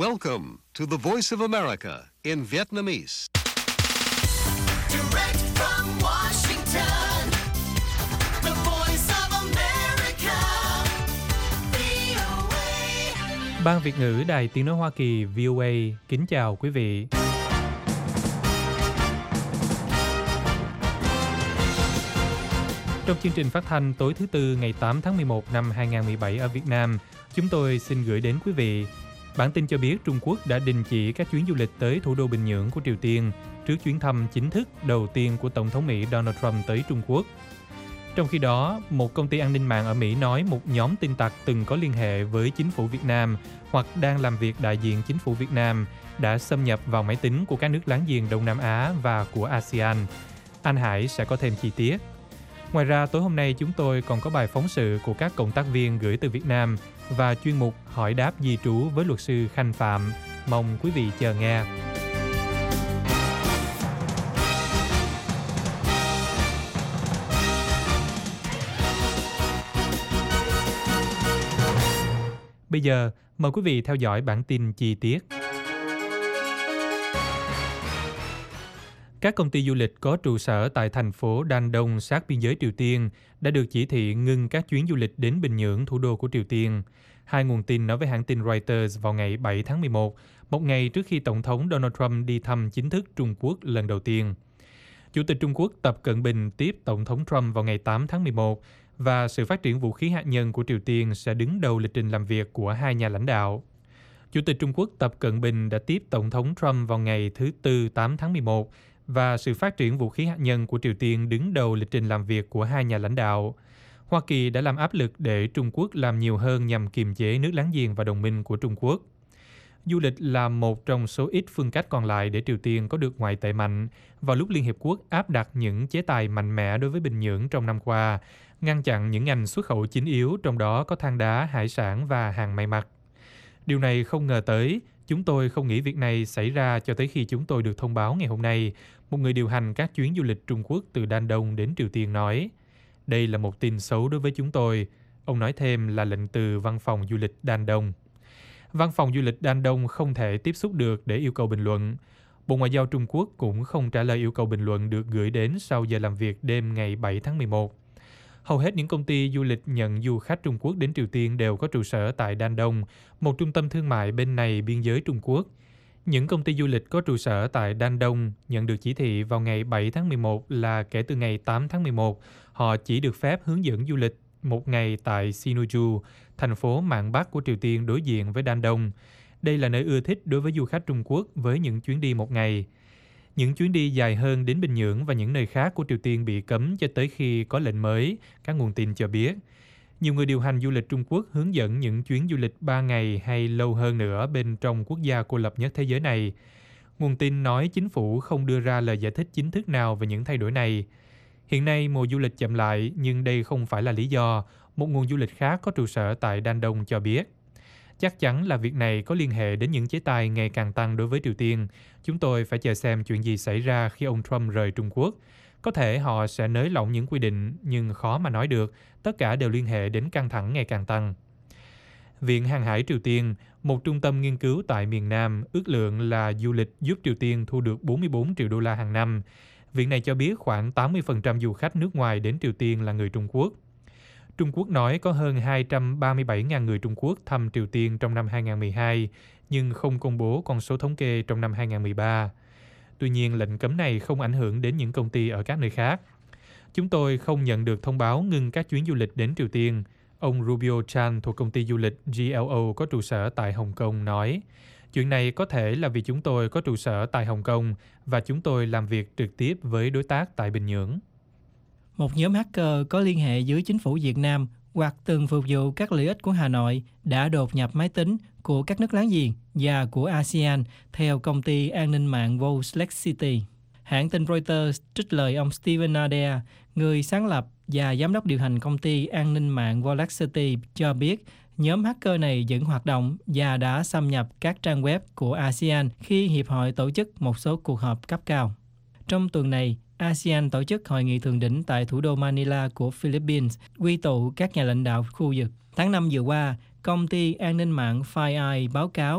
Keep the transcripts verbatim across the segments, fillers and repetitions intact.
Welcome to the Voice of America in Vietnamese. Direct from Washington, the Voice of America, vê o a. Ban Việt ngữ Đài Tiếng nói Hoa Kỳ vê o a kính chào quý vị. Trong chương trình phát thanh tối thứ Tư ngày tám tháng mười một năm hai nghìn không trăm mười bảy ở Việt Nam, chúng tôi xin gửi đến quý vị bản tin cho biết Trung Quốc đã đình chỉ các chuyến du lịch tới thủ đô Bình Nhưỡng của Triều Tiên trước chuyến thăm chính thức đầu tiên của Tổng thống Mỹ Donald Trump tới Trung Quốc. Trong khi đó, một công ty an ninh mạng ở Mỹ nói một nhóm tin tặc từng có liên hệ với chính phủ Việt Nam hoặc đang làm việc đại diện chính phủ Việt Nam đã xâm nhập vào máy tính của các nước láng giềng Đông Nam Á và của a sê an. Anh Hải sẽ có thêm chi tiết. Ngoài ra, tối hôm nay chúng tôi còn có bài phóng sự của các cộng tác viên gửi từ Việt Nam và chuyên mục hỏi đáp di trú với luật sư Khanh Phạm. Mong quý vị chờ nghe. Bây giờ, mời quý vị theo dõi bản tin chi tiết. Các công ty du lịch có trụ sở tại thành phố Đan Đông sát biên giới Triều Tiên đã được chỉ thị ngưng các chuyến du lịch đến Bình Nhưỡng, thủ đô của Triều Tiên. Hai nguồn tin nói với hãng tin Reuters vào ngày bảy tháng mười một, một ngày trước khi Tổng thống Donald Trump đi thăm chính thức Trung Quốc lần đầu tiên. Chủ tịch Trung Quốc Tập Cận Bình tiếp Tổng thống Trump vào ngày tám tháng mười một và sự phát triển vũ khí hạt nhân của Triều Tiên sẽ đứng đầu lịch trình làm việc của hai nhà lãnh đạo. Chủ tịch Trung Quốc Tập Cận Bình đã tiếp Tổng thống Trump vào ngày thứ Tư tám tháng mười một và sự phát triển vũ khí hạt nhân của Triều Tiên đứng đầu lịch trình làm việc của hai nhà lãnh đạo. Hoa Kỳ đã làm áp lực để Trung Quốc làm nhiều hơn nhằm kiềm chế nước láng giềng và đồng minh của Trung Quốc. Du lịch là một trong số ít phương cách còn lại để Triều Tiên có được ngoại tệ mạnh vào lúc Liên Hiệp Quốc áp đặt những chế tài mạnh mẽ đối với Bình Nhưỡng trong năm qua, ngăn chặn những ngành xuất khẩu chính yếu, trong đó có than đá, hải sản và hàng may mặc. Điều này không ngờ tới, chúng tôi không nghĩ việc này xảy ra cho tới khi chúng tôi được thông báo ngày hôm nay, một người điều hành các chuyến du lịch Trung Quốc từ Đan Đông đến Triều Tiên nói. Đây là một tin xấu đối với chúng tôi. Ông nói thêm là lệnh từ Văn phòng Du lịch Đan Đông. Văn phòng Du lịch Đan Đông không thể tiếp xúc được để yêu cầu bình luận. Bộ Ngoại giao Trung Quốc cũng không trả lời yêu cầu bình luận được gửi đến sau giờ làm việc đêm ngày bảy tháng mười một. Hầu hết những công ty du lịch nhận du khách Trung Quốc đến Triều Tiên đều có trụ sở tại Đan Đông, một trung tâm thương mại bên này biên giới Trung Quốc. Những công ty du lịch có trụ sở tại Đan Đông nhận được chỉ thị vào ngày bảy tháng mười một là kể từ ngày tám tháng mười một, họ chỉ được phép hướng dẫn du lịch một ngày tại Sinuiju, thành phố mạn Bắc của Triều Tiên đối diện với Đan Đông. Đây là nơi ưa thích đối với du khách Trung Quốc với những chuyến đi một ngày. Những chuyến đi dài hơn đến Bình Nhưỡng và những nơi khác của Triều Tiên bị cấm cho tới khi có lệnh mới, các nguồn tin cho biết. Nhiều người điều hành du lịch Trung Quốc hướng dẫn những chuyến du lịch ba ngày hay lâu hơn nữa bên trong quốc gia cô lập nhất thế giới này. Nguồn tin nói chính phủ không đưa ra lời giải thích chính thức nào về những thay đổi này. Hiện nay mùa du lịch chậm lại, nhưng đây không phải là lý do, một nguồn du lịch khác có trụ sở tại Đan Đông cho biết. Chắc chắn là việc này có liên hệ đến những chế tài ngày càng tăng đối với Triều Tiên. Chúng tôi phải chờ xem chuyện gì xảy ra khi ông Trump rời Trung Quốc. Có thể họ sẽ nới lỏng những quy định, nhưng khó mà nói được. Tất cả đều liên hệ đến căng thẳng ngày càng tăng. Viện Hàng hải Triều Tiên, một trung tâm nghiên cứu tại miền Nam, ước lượng là du lịch giúp Triều Tiên thu được bốn mươi bốn triệu đô la hàng năm. Viện này cho biết khoảng tám mươi phần trăm du khách nước ngoài đến Triều Tiên là người Trung Quốc. Trung Quốc nói có hơn hai trăm ba mươi bảy nghìn người Trung Quốc thăm Triều Tiên trong năm hai nghìn không trăm mười hai, nhưng không công bố con số thống kê trong năm hai nghìn không trăm mười ba. Tuy nhiên, lệnh cấm này không ảnh hưởng đến những công ty ở các nơi khác. Chúng tôi không nhận được thông báo ngưng các chuyến du lịch đến Triều Tiên. Ông Rubio Chan thuộc công ty du lịch giê lờ o có trụ sở tại Hồng Kông nói. Chuyện này có thể là vì chúng tôi có trụ sở tại Hồng Kông và chúng tôi làm việc trực tiếp với đối tác tại Bình Nhưỡng. Một nhóm hacker có liên hệ với chính phủ Việt Nam hoặc từng phục vụ các lợi ích của Hà Nội đã đột nhập máy tính của các nước láng giềng và của a sê an, theo công ty an ninh mạng Volexity. Hãng tin Reuters trích lời ông Steven Adair, người sáng lập và giám đốc điều hành công ty an ninh mạng Volexity, cho biết nhóm hacker này vẫn hoạt động và đã xâm nhập các trang web của a sê an khi Hiệp hội tổ chức một số cuộc họp cấp cao. Trong tuần này, a sê an tổ chức hội nghị thượng đỉnh tại thủ đô Manila của Philippines, quy tụ các nhà lãnh đạo khu vực. Tháng năm vừa qua, công ty an ninh mạng FireEye báo cáo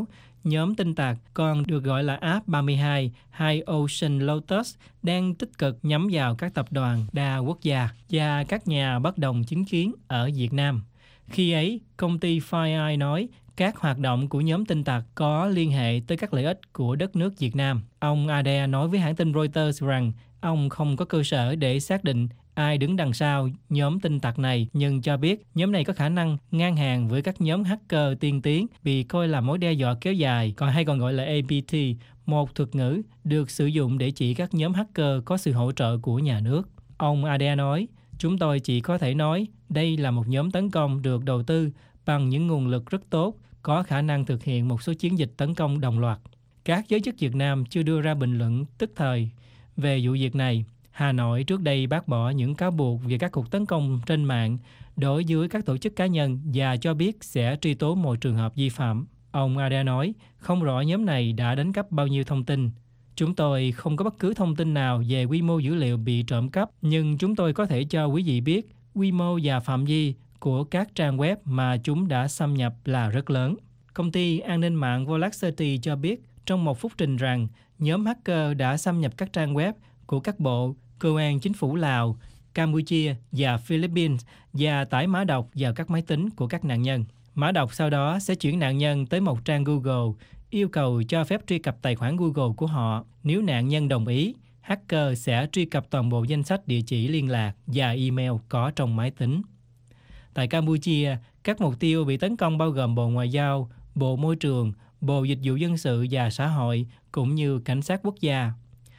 Nhóm tin tặc còn được gọi là áp ba mươi hai hay Ocean Lotus đang tích cực nhắm vào các tập đoàn đa quốc gia và các nhà bất đồng chính kiến ở Việt Nam. Khi ấy, công ty FireEye nói các hoạt động của nhóm tin tặc có liên hệ tới các lợi ích của đất nước Việt Nam. Ông Adair nói với hãng tin Reuters rằng ông không có cơ sở để xác định ai đứng đằng sau nhóm tin tặc này, nhưng cho biết nhóm này có khả năng ngang hàng với các nhóm hacker tiên tiến bị coi là mối đe dọa kéo dài, còn hay còn gọi là A P T, một thuật ngữ được sử dụng để chỉ các nhóm hacker có sự hỗ trợ của nhà nước. Ông Adair nói, chúng tôi chỉ có thể nói đây là một nhóm tấn công được đầu tư bằng những nguồn lực rất tốt, có khả năng thực hiện một số chiến dịch tấn công đồng loạt. Các giới chức Việt Nam chưa đưa ra bình luận tức thời về vụ việc này. Hà Nội trước đây bác bỏ những cáo buộc về các cuộc tấn công trên mạng đối với các tổ chức cá nhân và cho biết sẽ truy tố một trường hợp vi phạm. Ông Adair nói, không rõ nhóm này đã đánh cắp bao nhiêu thông tin. Chúng tôi không có bất cứ thông tin nào về quy mô dữ liệu bị trộm cắp, nhưng chúng tôi có thể cho quý vị biết quy mô và phạm vi của các trang web mà chúng đã xâm nhập là rất lớn. Công ty an ninh mạng Volacity cho biết trong một phúc trình rằng nhóm hacker đã xâm nhập các trang web của các bộ, cơ quan chính phủ Lào, Campuchia và Philippines và tải mã độc vào các máy tính của các nạn nhân. Mã độc sau đó sẽ chuyển nạn nhân tới một trang Google, yêu cầu cho phép truy cập tài khoản Google của họ. Nếu nạn nhân đồng ý, hacker sẽ truy cập toàn bộ danh sách địa chỉ liên lạc và email có trong máy tính. Tại Campuchia, các mục tiêu bị tấn công bao gồm Bộ Ngoại giao, Bộ Môi trường, Bộ Dịch vụ Dân sự và Xã hội, cũng như Cảnh sát quốc gia.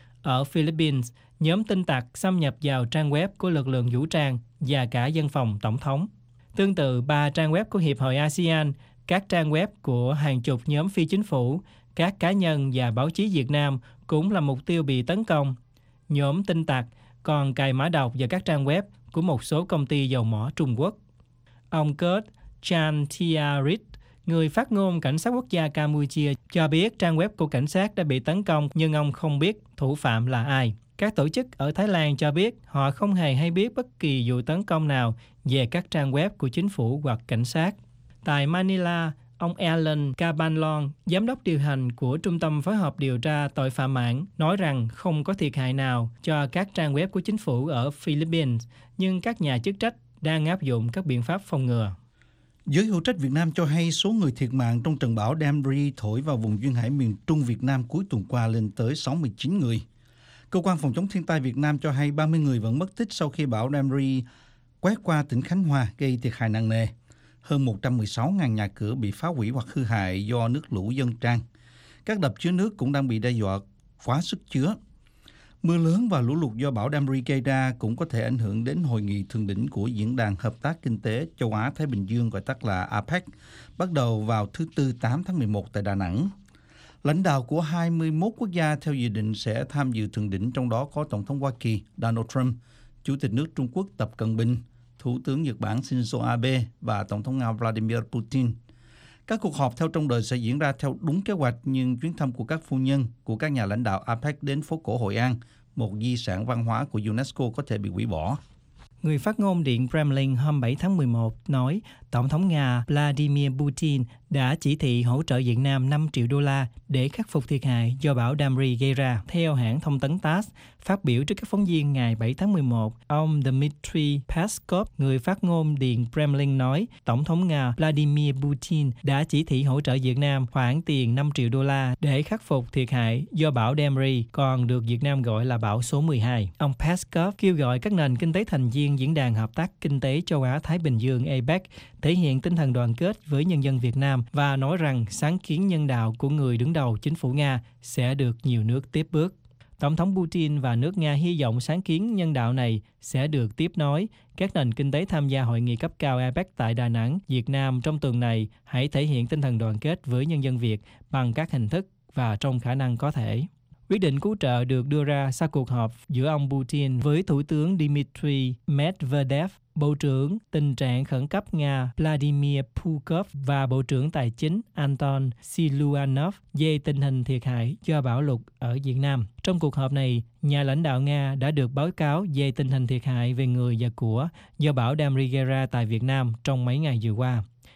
Ở Philippines, nhóm tin tặc xâm nhập vào trang web của lực lượng vũ trang và cả văn phòng tổng thống. Tương tự ba trang web của Hiệp hội a sê an, các trang web của hàng chục nhóm phi chính phủ, các cá nhân và báo chí Việt Nam cũng là mục tiêu bị tấn công. Nhóm tin tặc còn cài mã độc vào các trang web của một số công ty dầu mỏ Trung Quốc. Ông Kurt Chantiarit, người phát ngôn Cảnh sát quốc gia Campuchia, cho biết trang web của cảnh sát đã bị tấn công nhưng ông không biết thủ phạm là ai. Các tổ chức ở Thái Lan cho biết họ không hề hay biết bất kỳ vụ tấn công nào về các trang web của chính phủ hoặc cảnh sát. Tại Manila, ông Alan Cabanlon, giám đốc điều hành của Trung tâm Phối hợp Điều tra Tội phạm mạng, nói rằng không có thiệt hại nào cho các trang web của chính phủ ở Philippines, nhưng các nhà chức trách đang áp dụng các biện pháp phòng ngừa. Giới hữu trách Việt Nam cho hay số người thiệt mạng trong trận bão Damri thổi vào vùng duyên hải miền Trung Việt Nam cuối tuần qua lên tới sáu mươi chín người. Cơ quan phòng chống thiên tai Việt Nam cho hay ba mươi người vẫn mất tích sau khi bão Damri quét qua tỉnh Khánh Hòa gây thiệt hại nặng nề. Hơn một trăm mười sáu nghìn nhà cửa bị phá hủy hoặc hư hại do nước lũ dâng tràn. Các đập chứa nước cũng đang bị đe dọa quá sức chứa. Mưa lớn và lũ lụt do bão Damri gây ra cũng có thể ảnh hưởng đến hội nghị thượng đỉnh của Diễn đàn Hợp tác Kinh tế Châu Á-Thái Bình Dương, gọi tắt là a pếch, bắt đầu vào thứ Tư tám tháng mười một tại Đà Nẵng. Lãnh đạo của hai mươi mốt quốc gia theo dự định sẽ tham dự thượng đỉnh, trong đó có Tổng thống Hoa Kỳ Donald Trump, Chủ tịch nước Trung Quốc Tập Cận Bình, Thủ tướng Nhật Bản Shinzo Abe và Tổng thống Nga Vladimir Putin. Các cuộc họp theo trong đời sẽ diễn ra theo đúng kế hoạch, nhưng chuyến thăm của các phu nhân của các nhà lãnh đạo a pếch đến phố cổ Hội An, một di sản văn hóa của UNESCO, có thể bị hủy bỏ. Người phát ngôn Điện Kremlin hôm bảy tháng mười một nói Tổng thống Nga Vladimir Putin đã chỉ thị hỗ trợ Việt Nam năm triệu đô la để khắc phục thiệt hại do bão Damri gây ra. Theo hãng thông tấn tát, phát biểu trước các phóng viên ngày bảy tháng mười một, ông Dmitry Peskov, người phát ngôn Điện Kremlin nói Tổng thống Nga Vladimir Putin đã chỉ thị hỗ trợ Việt Nam khoản tiền năm triệu đô la để khắc phục thiệt hại do bão Damri, còn được Việt Nam gọi là bão số mười hai. Ông Peskov kêu gọi các nền kinh tế thành viên Diễn đàn Hợp tác Kinh tế Châu Á-Thái Bình Dương a pếch thể hiện tinh thần đoàn kết với nhân dân Việt Nam và nói rằng sáng kiến nhân đạo của người đứng đầu chính phủ Nga sẽ được nhiều nước tiếp bước. Tổng thống Putin và nước Nga hy vọng sáng kiến nhân đạo này sẽ được tiếp nối. Các nền kinh tế tham gia hội nghị cấp cao a pếch tại Đà Nẵng, Việt Nam trong tuần này hãy thể hiện tinh thần đoàn kết với nhân dân Việt bằng các hình thức và trong khả năng có thể. Quyết định cứu trợ được đưa ra sau cuộc họp giữa ông Putin với Thủ tướng Dmitry Medvedev, Bộ trưởng Tình trạng khẩn cấp Nga Vladimir Pukov và Bộ trưởng Tài chính Anton Siluanov về tình hình thiệt hại do bão lụt ở Việt Nam. Trong cuộc họp này, nhà lãnh đạo Nga đã được báo cáo về tình hình thiệt hại về người và của do bão Damri gây ra tại Việt Nam trong mấy ngày vừa qua.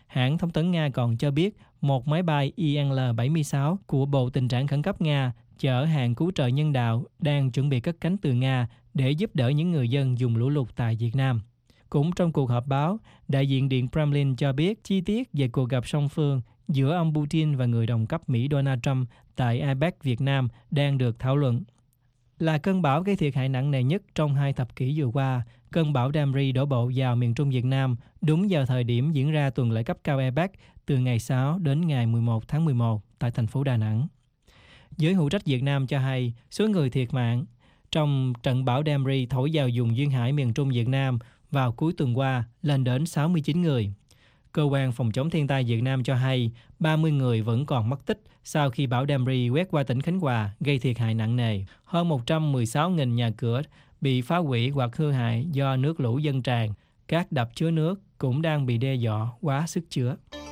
Hãng thông tấn Nga còn cho biết một máy bay I L bảy mươi sáu của Bộ Tình trạng Khẩn cấp Nga chở hàng cứu trợ nhân đạo đang chuẩn bị cất cánh từ Nga để giúp đỡ những người dân dùng lũ lụt tại Việt Nam. Cũng trong cuộc họp báo, đại diện Điện Kremlin cho biết chi tiết về cuộc gặp song phương giữa ông Putin và người đồng cấp Mỹ Donald Trump tại a pếc Việt Nam đang được thảo luận. Là cơn bão gây thiệt hại nặng nề nhất trong hai thập kỷ vừa qua, cơn bão Damri đổ bộ vào miền Trung Việt Nam đúng vào thời điểm diễn ra tuần lễ cấp cao a pếc từ ngày sáu đến ngày mười một tháng mười một tại thành phố Đà Nẵng. Giới hữu trách Việt Nam cho hay số người thiệt mạng trong trận bão Damri thổi vào vùng duyên hải miền Trung Việt Nam vào cuối tuần qua lên đến sáu mươi chín người. Cơ quan phòng chống thiên tai Việt Nam cho hay ba mươi người vẫn còn mất tích sau khi bão Damri quét qua tỉnh Khánh Hòa gây thiệt hại nặng nề. Hơn một trăm mười sáu nghìn nhà cửa bị phá hủy hoặc hư hại do nước lũ dâng tràn. Các đập chứa nước cũng đang bị đe dọa quá sức chứa.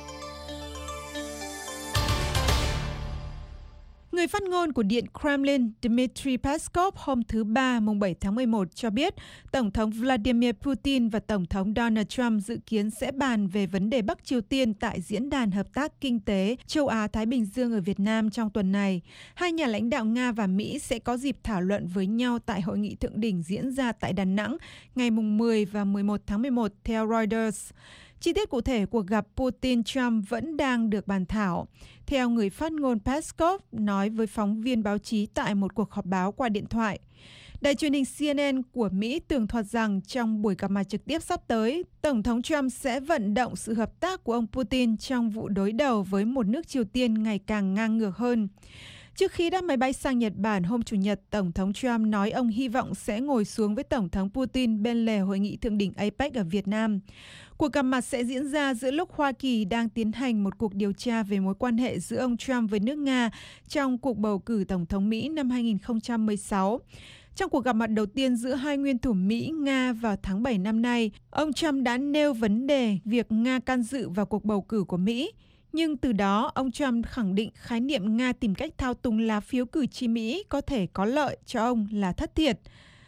Người phát ngôn của Điện Kremlin Dmitry Peskov hôm thứ Ba, mùng bảy tháng mười một cho biết Tổng thống Vladimir Putin và Tổng thống Donald Trump dự kiến sẽ bàn về vấn đề Bắc Triều Tiên tại Diễn đàn Hợp tác Kinh tế Châu Á-Thái Bình Dương ở Việt Nam trong tuần này. Hai nhà lãnh đạo Nga và Mỹ sẽ có dịp thảo luận với nhau tại hội nghị thượng đỉnh diễn ra tại Đà Nẵng ngày mùng mười và mười một tháng mười một theo Reuters. Chi tiết cụ thể cuộc gặp Putin-Trump vẫn đang được bàn thảo. Theo người phát ngôn Peskov nói với phóng viên báo chí tại một cuộc họp báo qua điện thoại. Đài truyền hình C N N của Mỹ tường thuật rằng trong buổi gặp mặt trực tiếp sắp tới, Tổng thống Trump sẽ vận động sự hợp tác của ông Putin trong vụ đối đầu với một nước Triều Tiên ngày càng ngang ngược hơn. Trước khi đáp máy bay sang Nhật Bản hôm Chủ nhật, Tổng thống Trump nói ông hy vọng sẽ ngồi xuống với Tổng thống Putin bên lề hội nghị thượng đỉnh a pếc ở Việt Nam. Cuộc gặp mặt sẽ diễn ra giữa lúc Hoa Kỳ đang tiến hành một cuộc điều tra về mối quan hệ giữa ông Trump với nước Nga trong cuộc bầu cử Tổng thống Mỹ năm hai nghìn không trăm mười sáu. Trong cuộc gặp mặt đầu tiên giữa hai nguyên thủ Mỹ-Nga vào tháng bảy năm nay, ông Trump đã nêu vấn đề việc Nga can dự vào cuộc bầu cử của Mỹ. Nhưng từ đó, ông Trump khẳng định khái niệm Nga tìm cách thao túng lá phiếu cử tri Mỹ có thể có lợi cho ông là thất thiệt.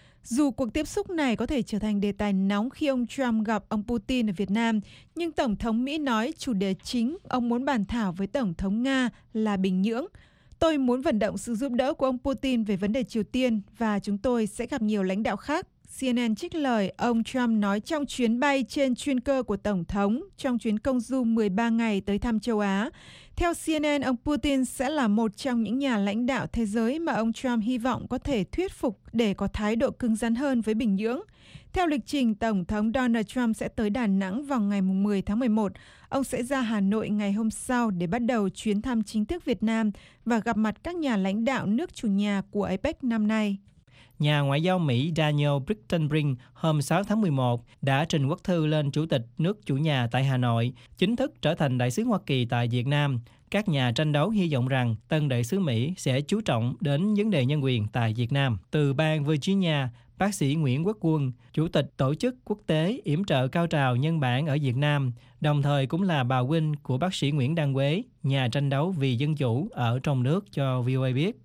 Dù cuộc tiếp xúc này có thể trở thành đề tài nóng khi ông Trump gặp ông Putin ở Việt Nam, nhưng Tổng thống Mỹ nói chủ đề chính ông muốn bàn thảo với Tổng thống Nga là Bình Nhưỡng. Tôi muốn vận động sự giúp đỡ của ông Putin về vấn đề Triều Tiên và chúng tôi sẽ gặp nhiều lãnh đạo khác. C N N trích lời ông Trump nói trong chuyến bay trên chuyên cơ của Tổng thống trong chuyến công du mười ba ngày tới thăm châu Á. Theo C N N, ông Putin sẽ là một trong những nhà lãnh đạo thế giới mà ông Trump hy vọng có thể thuyết phục để có thái độ cứng rắn hơn với Bình Nhưỡng. Theo lịch trình, Tổng thống Donald Trump sẽ tới Đà Nẵng vào ngày mười tháng mười một. Ông sẽ ra Hà Nội ngày hôm sau để bắt đầu chuyến thăm chính thức Việt Nam và gặp mặt các nhà lãnh đạo nước chủ nhà của a pếc năm nay. Nhà ngoại giao Mỹ Daniel Brittenbrink hôm sáu tháng mười một đã trình quốc thư lên Chủ tịch nước chủ nhà tại Hà Nội, chính thức trở thành đại sứ Hoa Kỳ tại Việt Nam. Các nhà tranh đấu hy vọng rằng tân đại sứ Mỹ sẽ chú trọng đến vấn đề nhân quyền tại Việt Nam. Từ bang Virginia, bác sĩ Nguyễn Quốc Quân, Chủ tịch Tổ chức Quốc tế Yểm trợ Cao trào Nhân bản ở Việt Nam, đồng thời cũng là bà huynh của bác sĩ Nguyễn Đăng Quế, nhà tranh đấu vì dân chủ ở trong nước cho vê o a biết.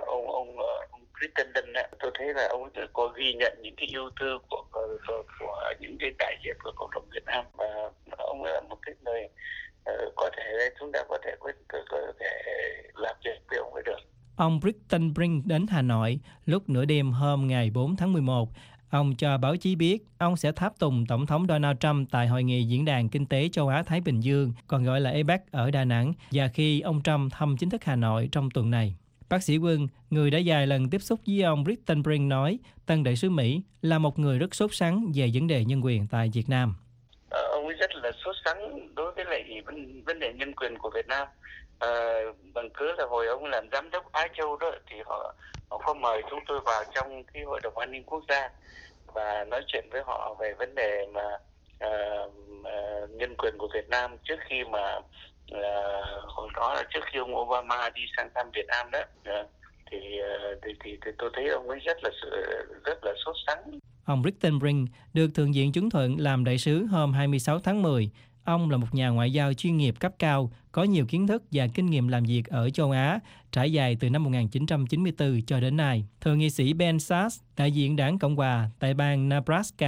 Crittenden, tôi thấy là ông ấy có ghi nhận những cái yêu thương của, của, của những cái đại diện của cộng đồng Việt Nam, và ông ấy là một cái người uh, có thể chúng ta có thể có, có, có thể làm việc với ông ấy được. Ông Brittenbrink đến Hà Nội lúc nửa đêm hôm ngày bốn tháng mười một. Ông cho báo chí biết ông sẽ tháp tùng Tổng thống Donald Trump tại Hội nghị Diễn đàn Kinh tế Châu Á-Thái Bình Dương, còn gọi là a pếc ở Đà Nẵng, và khi ông Trump thăm chính thức Hà Nội trong tuần này. Bác sĩ Quân, người đã vài lần tiếp xúc với ông Brittenbrink, nói tân đại sứ Mỹ là một người rất sốt sắng về vấn đề nhân quyền tại Việt Nam. À, ông ấy rất là sốt sắng đối với lại vấn đề nhân quyền của Việt Nam. À, bằng cớ là hồi ông làm giám đốc Á Châu đó thì họ, họ có mời chúng tôi vào trong cái Hội đồng An ninh Quốc gia và nói chuyện với họ về vấn đề mà à, à, nhân quyền của Việt Nam trước khi mà là hồi đó là trước khi ông Obama đi sang thăm Việt Nam đó, thì thì, thì, thì tôi thấy ông ấy rất là rất là sốt sắng. Ông Brittenbrink được Thượng viện chứng thuận làm đại sứ hôm hai mươi sáu tháng mười. Ông là một nhà ngoại giao chuyên nghiệp cấp cao, có nhiều kiến thức và kinh nghiệm làm việc ở châu Á, trải dài từ năm một nghìn chín trăm chín mươi tư cho đến nay. Thượng nghị sĩ Ben Sasse, đại diện đảng Cộng hòa tại bang Nebraska,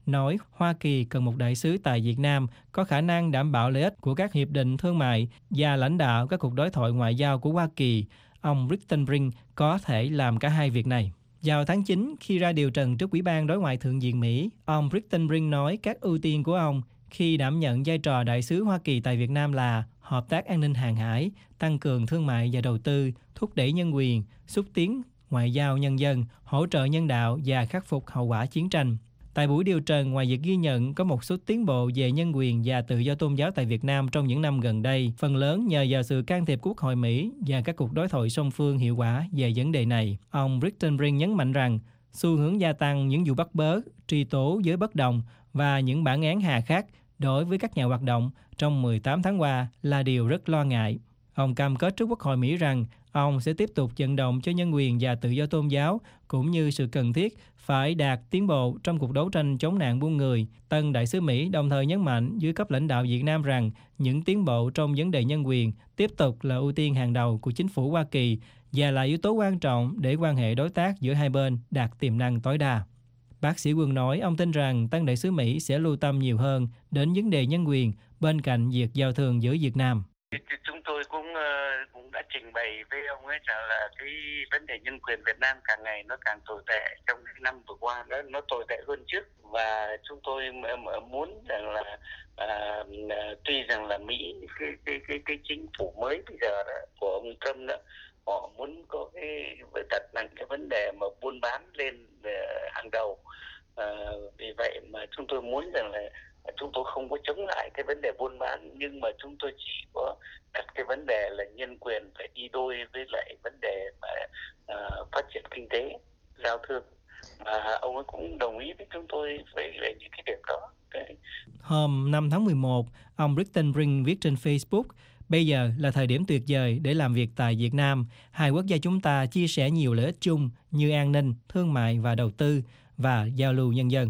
nói Hoa Kỳ cần một đại sứ tại Việt Nam có khả năng đảm bảo lợi ích của các hiệp định thương mại và lãnh đạo các cuộc đối thoại ngoại giao của Hoa Kỳ. Ông Rittenbrink có thể làm cả hai việc này. Vào tháng chín, khi ra điều trần trước Ủy ban Đối ngoại Thượng viện Mỹ, ông Rittenbrink nói các ưu tiên của ông khi đảm nhận vai trò đại sứ Hoa Kỳ tại Việt Nam là hợp tác an ninh hàng hải, tăng cường thương mại và đầu tư, thúc đẩy nhân quyền, xúc tiến ngoại giao nhân dân, hỗ trợ nhân đạo và khắc phục hậu quả chiến tranh. Tại buổi điều trần, ngoài việc ghi nhận có một số tiến bộ về nhân quyền và tự do tôn giáo tại Việt Nam trong những năm gần đây, phần lớn nhờ vào sự can thiệp của Quốc hội Mỹ và các cuộc đối thoại song phương hiệu quả về vấn đề này. Ông Rittenbrink nhấn mạnh rằng xu hướng gia tăng những vụ bắt bớ, truy tố với bất đồng và những bản án hà khắc đối với các nhà hoạt động trong mười tám tháng qua là điều rất lo ngại. Ông cam kết trước Quốc hội Mỹ rằng ông sẽ tiếp tục vận động cho nhân quyền và tự do tôn giáo, cũng như sự cần thiết phải đạt tiến bộ trong cuộc đấu tranh chống nạn buôn người. Tân đại sứ Mỹ đồng thời nhấn mạnh dưới cấp lãnh đạo Việt Nam rằng những tiến bộ trong vấn đề nhân quyền tiếp tục là ưu tiên hàng đầu của chính phủ Hoa Kỳ và là yếu tố quan trọng để quan hệ đối tác giữa hai bên đạt tiềm năng tối đa. Bác sĩ Quân nói ông tin rằng tân đại sứ Mỹ sẽ lưu tâm nhiều hơn đến vấn đề nhân quyền bên cạnh việc giao thương giữa Việt Nam. Chúng tôi cũng cũng đã trình bày với ông ấy rằng là cái vấn đề nhân quyền Việt Nam càng ngày nó càng tồi tệ trong những năm vừa qua, nó nó tồi tệ hơn trước, và chúng tôi muốn rằng là à, tuy rằng là Mỹ cái cái cái cái chính phủ mới bây giờ đó, của ông Trump đó, họ muốn có cái đặt nặng cái vấn đề mà buôn bán lên hàng đầu, à, vì vậy mà chúng tôi muốn rằng là chúng tôi không có chống lại cái vấn đề buôn bán, nhưng mà chúng tôi chỉ có đặt cái vấn đề là nhân quyền phải đi đôi với lại vấn đề mà uh, phát triển kinh tế, giao thương. Và ông ấy cũng đồng ý với chúng tôi về, về những cái điểm đó. Okay. Hôm năm tháng mười một, ông Rittenbrink viết trên Facebook, bây giờ là thời điểm tuyệt vời để làm việc tại Việt Nam. Hai quốc gia chúng ta chia sẻ nhiều lợi ích chung như an ninh, thương mại và đầu tư và giao lưu nhân dân.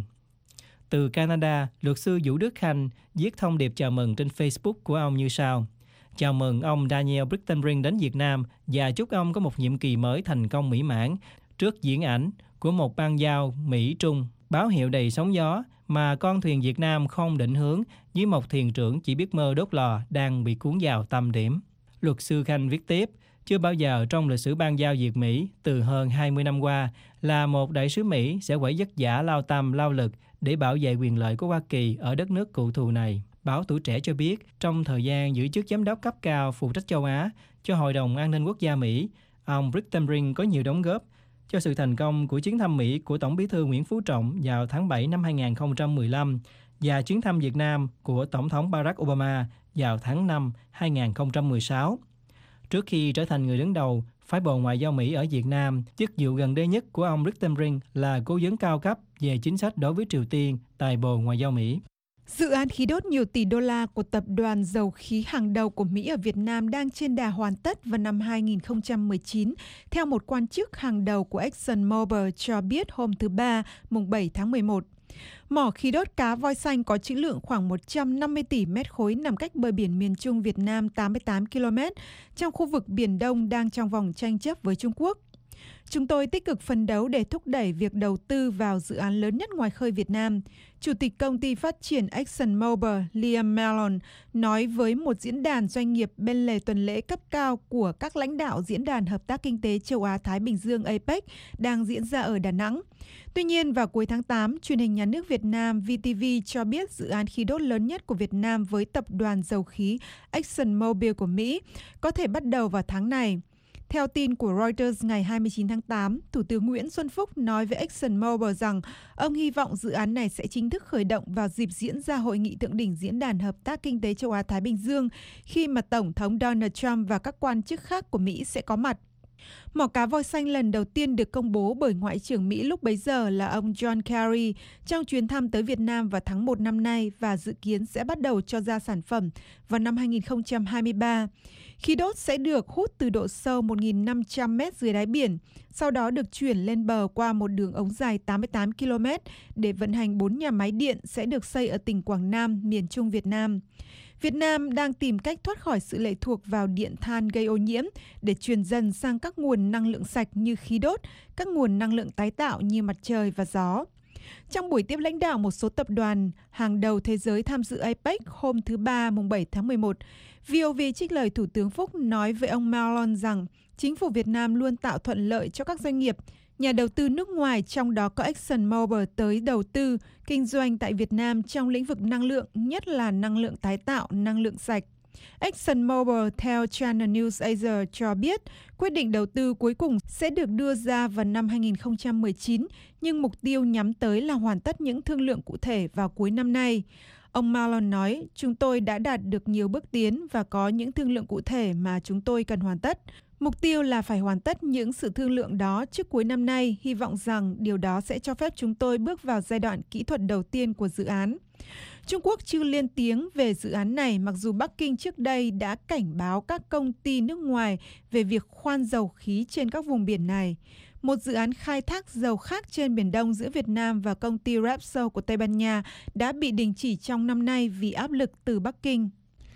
Từ Canada, luật sư Vũ Đức Khanh viết thông điệp chào mừng trên Facebook của ông như sau. Chào mừng ông Daniel Rittenbrink đến Việt Nam và chúc ông có một nhiệm kỳ mới thành công mỹ mãn. Trước diễn ảnh của một bang giao Mỹ-Trung, báo hiệu đầy sóng gió mà con thuyền Việt Nam không định hướng với một thuyền trưởng chỉ biết mơ đốt lò đang bị cuốn vào tâm điểm. Luật sư Khanh viết tiếp, chưa bao giờ trong lịch sử bang giao Việt-Mỹ từ hơn hai mươi năm qua là một đại sứ Mỹ sẽ phải vất vả lao tâm lao lực để bảo vệ quyền lợi của Hoa Kỳ ở đất nước cựu thù này. Báo Tuổi Trẻ cho biết, trong thời gian giữ chức giám đốc cấp cao phụ trách châu Á cho Hội đồng An ninh Quốc gia Mỹ, ông Rittenbrink có nhiều đóng góp cho sự thành công của chuyến thăm Mỹ của Tổng bí thư Nguyễn Phú Trọng vào tháng bảy năm hai nghìn không trăm mười lăm và chuyến thăm Việt Nam của Tổng thống Barack Obama vào tháng năm hai nghìn không trăm mười sáu. Trước khi trở thành người đứng đầu phái bộ ngoại giao Mỹ ở Việt Nam, chức vụ gần đây nhất của ông Rittenbrink là cố vấn cao cấp về chính sách đối với Triều Tiên tại Bộ Ngoại giao Mỹ. Dự án khí đốt nhiều tỷ đô la của tập đoàn dầu khí hàng đầu của Mỹ ở Việt Nam đang trên đà hoàn tất vào năm hai nghìn không trăm mười chín, theo một quan chức hàng đầu của ExxonMobil cho biết hôm thứ Ba, mùng bảy tháng mười một. Mỏ khí đốt cá voi xanh có trữ lượng khoảng một trăm năm mươi tỷ mét khối nằm cách bờ biển miền Trung Việt Nam tám mươi tám ki lô mét trong khu vực Biển Đông đang trong vòng tranh chấp với Trung Quốc. Chúng tôi tích cực phấn đấu để thúc đẩy việc đầu tư vào dự án lớn nhất ngoài khơi Việt Nam. Chủ tịch công ty phát triển ExxonMobil Liam Malone nói với một diễn đàn doanh nghiệp bên lề tuần lễ cấp cao của các lãnh đạo Diễn đàn Hợp tác Kinh tế Châu Á-Thái Bình Dương a pếch đang diễn ra ở Đà Nẵng. Tuy nhiên, vào cuối tháng tám, truyền hình nhà nước Việt Nam vê tê vê cho biết dự án khí đốt lớn nhất của Việt Nam với tập đoàn dầu khí ExxonMobil của Mỹ có thể bắt đầu vào tháng này. Theo tin của Reuters ngày hai mươi chín tháng tám, Thủ tướng Nguyễn Xuân Phúc nói với ExxonMobil rằng ông hy vọng dự án này sẽ chính thức khởi động vào dịp diễn ra Hội nghị thượng đỉnh Diễn đàn Hợp tác Kinh tế Châu Á-Thái Bình Dương, khi mà Tổng thống Donald Trump và các quan chức khác của Mỹ sẽ có mặt. Mỏ cá voi xanh lần đầu tiên được công bố bởi Ngoại trưởng Mỹ lúc bấy giờ là ông John Kerry trong chuyến thăm tới Việt Nam vào tháng một năm nay và dự kiến sẽ bắt đầu cho ra sản phẩm vào năm hai nghìn không trăm hai mươi ba. Khí đốt sẽ được hút từ độ sâu một nghìn năm trăm mét dưới đáy biển, sau đó được chuyển lên bờ qua một đường ống dài tám mươi tám ki lô mét để vận hành bốn nhà máy điện sẽ được xây ở tỉnh Quảng Nam, miền Trung Việt Nam. Việt Nam đang tìm cách thoát khỏi sự lệ thuộc vào điện than gây ô nhiễm để chuyển dần sang các nguồn năng lượng sạch như khí đốt, các nguồn năng lượng tái tạo như mặt trời và gió. Trong buổi tiếp lãnh đạo một số tập đoàn hàng đầu thế giới tham dự a pếch hôm thứ Ba, mùng bảy tháng mười một, vê o vê trích lời Thủ tướng Phúc nói với ông Malone rằng chính phủ Việt Nam luôn tạo thuận lợi cho các doanh nghiệp, nhà đầu tư nước ngoài, trong đó có ExxonMobil, tới đầu tư, kinh doanh tại Việt Nam trong lĩnh vực năng lượng, nhất là năng lượng tái tạo, năng lượng sạch. ExxonMobil theo Channel News Asia cho biết quyết định đầu tư cuối cùng sẽ được đưa ra vào năm hai nghìn không trăm mười chín, nhưng mục tiêu nhắm tới là hoàn tất những thương lượng cụ thể vào cuối năm nay. Ông Malone nói, chúng tôi đã đạt được nhiều bước tiến và có những thương lượng cụ thể mà chúng tôi cần hoàn tất. Mục tiêu là phải hoàn tất những sự thương lượng đó trước cuối năm nay, hy vọng rằng điều đó sẽ cho phép chúng tôi bước vào giai đoạn kỹ thuật đầu tiên của dự án. Trung Quốc chưa lên tiếng về dự án này, mặc dù Bắc Kinh trước đây đã cảnh báo các công ty nước ngoài về việc khoan dầu khí trên các vùng biển này. Một dự án khai thác dầu khác trên Biển Đông giữa Việt Nam và công ty Repsol của Tây Ban Nha đã bị đình chỉ trong năm nay vì áp lực từ Bắc Kinh.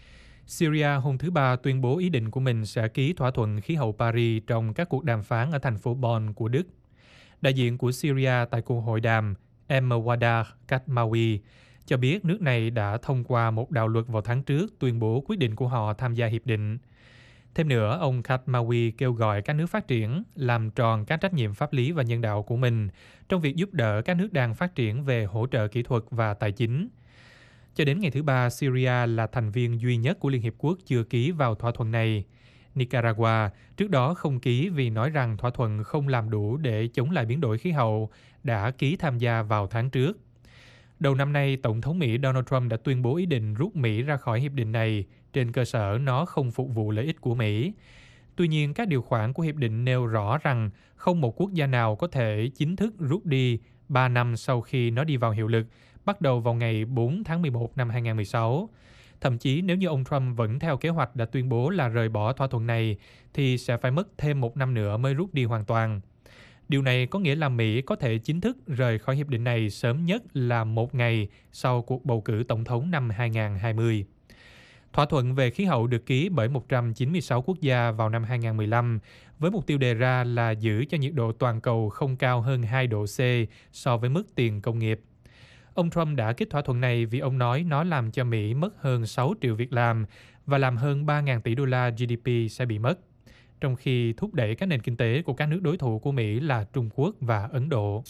Syria hôm thứ Ba tuyên bố ý định của mình sẽ ký thỏa thuận khí hậu Paris trong các cuộc đàm phán ở thành phố Bonn của Đức. Đại diện của Syria tại cuộc hội đàm Emwada Katmawi cho biết nước này đã thông qua một đạo luật vào tháng trước tuyên bố quyết định của họ tham gia hiệp định. Thêm nữa, ông Katmawi kêu gọi các nước phát triển làm tròn các trách nhiệm pháp lý và nhân đạo của mình trong việc giúp đỡ các nước đang phát triển về hỗ trợ kỹ thuật và tài chính. Cho đến ngày thứ Ba, Syria là thành viên duy nhất của Liên Hiệp Quốc chưa ký vào thỏa thuận này. Nicaragua trước đó không ký vì nói rằng thỏa thuận không làm đủ để chống lại biến đổi khí hậu, đã ký tham gia vào tháng trước. Đầu năm nay, Tổng thống Mỹ Donald Trump đã tuyên bố ý định rút Mỹ ra khỏi hiệp định này trên cơ sở nó không phục vụ lợi ích của Mỹ. Tuy nhiên, các điều khoản của hiệp định nêu rõ rằng không một quốc gia nào có thể chính thức rút đi ba năm sau khi nó đi vào hiệu lực, bắt đầu vào ngày bốn tháng mười một năm hai nghìn không trăm mười sáu. Thậm chí nếu như ông Trump vẫn theo kế hoạch đã tuyên bố là rời bỏ thỏa thuận này, thì sẽ phải mất thêm một năm nữa mới rút đi hoàn toàn. Điều này có nghĩa là Mỹ có thể chính thức rời khỏi hiệp định này sớm nhất là một ngày sau cuộc bầu cử tổng thống năm hai nghìn không trăm hai mươi. Thỏa thuận về khí hậu được ký bởi một trăm chín mươi sáu quốc gia vào năm hai nghìn không trăm mười lăm, với mục tiêu đề ra là giữ cho nhiệt độ toàn cầu không cao hơn hai độ C so với mức tiền công nghiệp. Ông Trump đã ký thỏa thuận này vì ông nói nó làm cho Mỹ mất hơn sáu triệu việc làm và làm hơn ba nghìn tỷ đô la G D P sẽ bị mất, trong khi thúc đẩy các nền kinh tế của các nước đối thủ của Mỹ là Trung Quốc và Ấn Độ.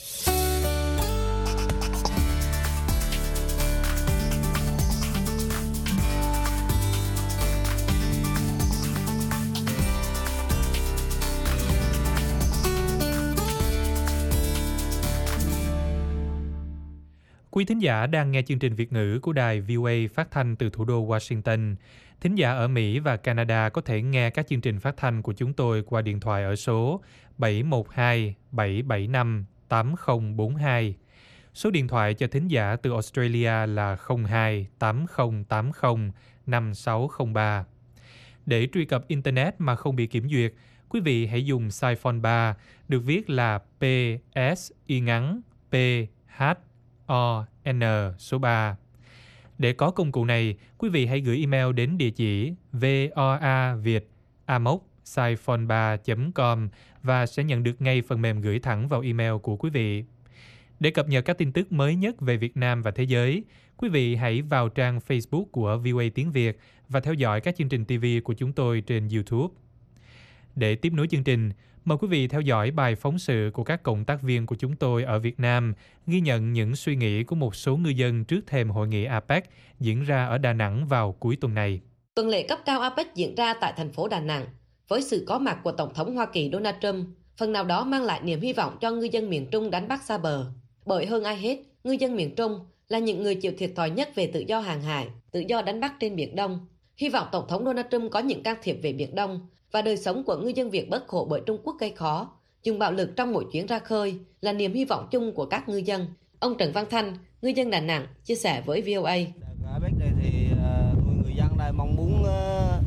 Quý thính giả đang nghe chương trình Việt ngữ của đài vê o a phát thanh từ thủ đô Washington. Thính giả ở Mỹ và Canada có thể nghe các chương trình phát thanh của chúng tôi qua điện thoại ở số bảy một hai bảy bảy năm tám không bốn hai. Số điện thoại cho thính giả từ Australia là không hai tám không tám không năm sáu không ba. Để truy cập Internet mà không bị kiểm duyệt, quý vị hãy dùng Siphon ba, được viết là P S y ngắn P H O N số ba. Để có công cụ này, quý vị hãy gửi email đến địa chỉ voaviet a mốc siphon ba chấm com và sẽ nhận được ngay phần mềm gửi thẳng vào email của quý vị. Để cập nhật các tin tức mới nhất về Việt Nam và thế giới, quý vị hãy vào trang Facebook của vê o a Tiếng Việt và theo dõi các chương trình ti vi của chúng tôi trên YouTube. Để tiếp nối chương trình, mời quý vị theo dõi bài phóng sự của các cộng tác viên của chúng tôi ở Việt Nam, ghi nhận những suy nghĩ của một số ngư dân trước thềm hội nghị a pếch diễn ra ở Đà Nẵng vào cuối tuần này. Tuần lễ cấp cao a pếch diễn ra tại thành phố Đà Nẵng với sự có mặt của Tổng thống Hoa Kỳ Donald Trump, phần nào đó mang lại niềm hy vọng cho ngư dân miền Trung đánh bắt xa bờ. Bởi hơn ai hết, ngư dân miền Trung là những người chịu thiệt thòi nhất về tự do hàng hải, tự do đánh bắt trên Biển Đông. Hy vọng Tổng thống Donald Trump có những can thiệp về Biển Đông và đời sống của ngư dân Việt bớt khổ bởi Trung Quốc gây khó. Dùng bạo lực trong mỗi chuyến ra khơi là niềm hy vọng chung của các ngư dân. Ông Trần Văn Thanh, ngư dân Đà Nẵng, chia sẻ với vê o a. Ở bên đây thì uh, người dân đây mong muốn uh,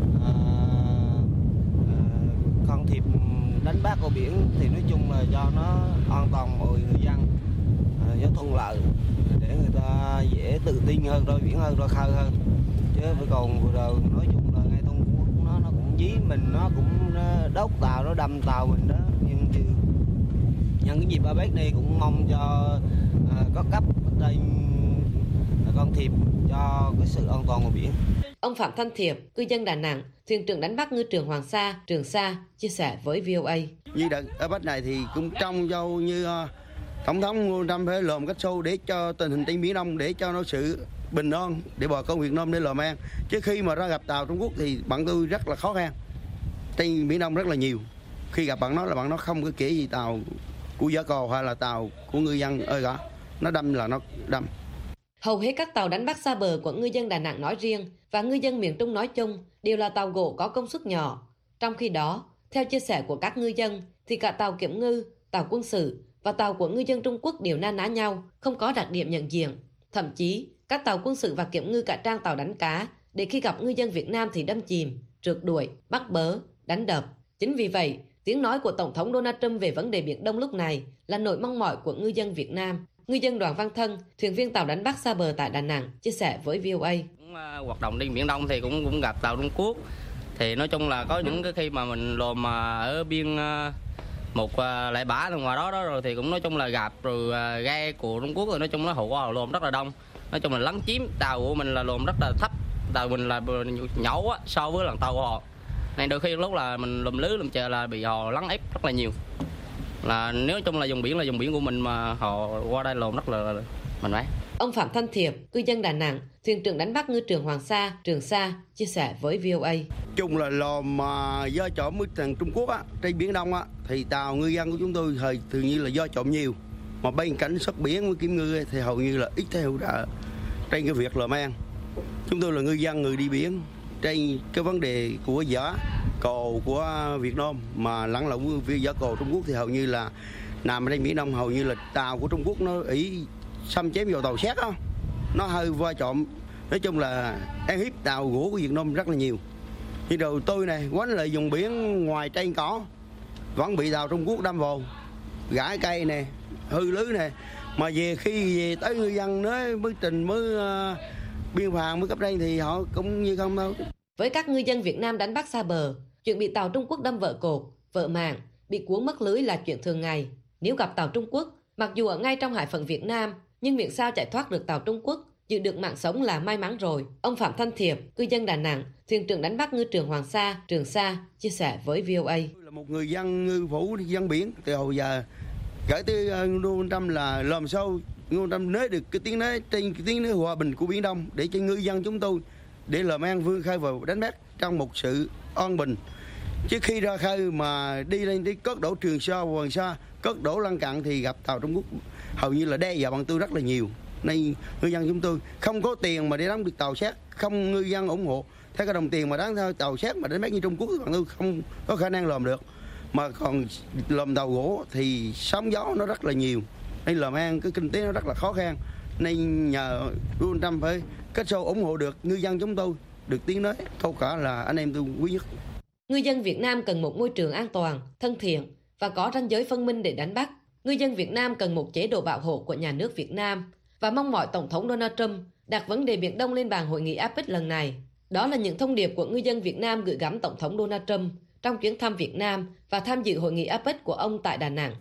uh, con thiệp đánh bắt ở biển thì nói chung là cho nó an toàn mọi người dân, uh, cho thuận lợi để người ta dễ tự tin hơn, ra biển hơn, ra khơi hơn. Chứ vừa còn vừa rồi nói chung là ngay Trung Quốc nó nó cũng dí mình, nó cũng đốt tàu, nó đâm tàu mình đó. Nhưng nhân cái dịp a pếch này cũng mong cho có cấp trên can thiệp cho cái sự an toàn của biển. Ông Phạm Thanh Thiệp, cư dân Đà Nẵng, thuyền trưởng đánh bắt ngư trường Hoàng Sa, Trường Sa, chia sẻ với vê o a. Như đợt ở Bắc này thì cũng trong dâu như uh, Tổng thống Ngô Trâm phải làm cách sâu để cho tình hình trên Biển Đông, để cho nó sự bình an để bà con Việt Nam để làm ăn. Chứ khi mà ra gặp tàu Trung Quốc thì bạn tôi rất là khó khăn. Trên Biển Đông rất là nhiều. Khi gặp bạn nó là bạn nó không có kể gì tàu của giã cò hay là tàu của ngư dân ơi cả. Nó đâm là nó đâm. Hầu hết các tàu đánh bắt xa bờ của ngư dân Đà Nẵng nói riêng và ngư dân miền Trung nói chung đều là tàu gỗ có công suất nhỏ. Trong khi đó, theo chia sẻ của các ngư dân, thì cả tàu kiểm ngư, tàu quân sự và tàu của ngư dân Trung Quốc đều na ná nhau, không có đặc điểm nhận diện. Thậm chí, các tàu quân sự và kiểm ngư cả trang tàu đánh cá, để khi gặp ngư dân Việt Nam thì đâm chìm, rượt đuổi, bắt bớ, đánh đập. Chính vì vậy, tiếng nói của Tổng thống Donald Trump về vấn đề Biển Đông lúc này là nỗi mong mỏi của ngư dân Việt Nam. Ngư dân Đoàn Văn Thân, thuyền viên tàu đánh bắt xa bờ tại Đà Nẵng, chia sẻ với vê o a. Cũng, uh, hoạt động trên Biển Đông thì cũng cũng gặp tàu Trung Quốc. Thì nói chung là có những cái khi mà mình lồm ở biên uh, một uh, lại bả ngoài đó đó rồi thì cũng nói chung là gặp rồi uh, ghe của Trung Quốc rồi nói chung nó hậu qua lồm rất là đông. Nói chung là lấn chiếm, tàu của mình là lồm rất là thấp, tàu mình là nhỏ quá so với lần tàu của họ. Nên đôi khi lúc là mình lùm lưới lùm chờ là bị họ lấn ép rất là nhiều. Là nếu chung là vùng biển là vùng biển của mình mà họ qua đây lồn rất là mạnh mẽ. Ông Phạm Thanh Thiệp, cư dân Đà Nẵng, thuyền trưởng đánh bắt ngư trường Hoàng Sa, Trường Sa, chia sẻ với vê o a. Chung là lòm mà do trộm với thằng Trung Quốc á, trên Biển Đông á, thì tàu ngư dân của chúng tôi thời thường như là do trộm nhiều. Mà bên cảnh sát biển với kiểm ngư thì hầu như là ít theo đã trên cái việc làm ăn. Chúng tôi là ngư dân, người đi biển, trên cái vấn đề của giã cồ của Việt Nam mà lẫn lộn với giã cồ Trung Quốc thì hầu như là nằm trên Biển Đông, hầu như là tàu của Trung Quốc nó ý xâm chém vào tàu xét á, nó hơi va chạm. Nói chung là ăn hiếp tàu gỗ của Việt Nam rất là nhiều. Như đầu tôi này quánh lại vùng biển ngoài trên cỏ vẫn bị tàu Trung Quốc đâm vào, gãi cây nè, hư lưới nè, mà về khi về tới ngư dân nói mới trình mới uh, biên phòng mới cấp trên thì họ cũng như không đâu. Với các ngư dân Việt Nam đánh bắt xa bờ, chuyện bị tàu Trung Quốc đâm vợ cột, vợ màng, bị cuốn mất lưới là chuyện thường ngày. Nếu gặp tàu Trung Quốc, mặc dù ở ngay trong hải phận Việt Nam, nhưng miễn sao chạy thoát được tàu Trung Quốc, giữ được mạng sống là may mắn rồi. Ông Phạm Thanh Thiệp, cư dân Đà Nẵng, thuyền trưởng đánh bắt ngư trường Hoàng Sa, Trường Sa, chia sẻ với vê o a. Tôi là một người dân ngư phủ dân biển từ hồi giờ gửi tới Ngô Trâm là làm sao Ngô Trâm nói được cái tiếng nói trên cái tiếng nói hòa bình của Biển Đông để cho ngư dân chúng tôi để làm ăn vươn khơi vào đánh bắt trong một sự an bình. Trước khi ra khơi mà đi lên tới cất đổ Trường Sa, Hoàng Sa, cất đổ lân cận thì gặp tàu Trung Quốc hầu như là đe dọa bọn tôi rất là nhiều. Nên ngư dân chúng tôi không có tiền mà để đóng được tàu xét, không ngư dân ủng hộ theo cái đồng tiền mà đáng theo tàu xét mà đánh bắt như Trung Quốc thì bọn tôi không có khả năng làm được. Mà còn làm tàu gỗ thì sóng gió nó rất là nhiều, nên làm ăn cái kinh tế nó rất là khó khăn. Nên nhờ Donald Trump phải kết sâu ủng hộ được ngư dân chúng tôi được tiếng nói câu cả là anh em tôi quý nhất. Ngư dân Việt Nam cần một môi trường an toàn, thân thiện và có ranh giới phân minh để đánh bắt. Ngư dân Việt Nam cần một chế độ bảo hộ của nhà nước Việt Nam và mong mỏi Tổng thống Donald Trump đặt vấn đề Biển Đông lên bàn hội nghị a pếch lần này. Đó là những thông điệp của ngư dân Việt Nam gửi gắm Tổng thống Donald Trump trong chuyến thăm Việt Nam và tham dự hội nghị a pếch của ông tại Đà Nẵng.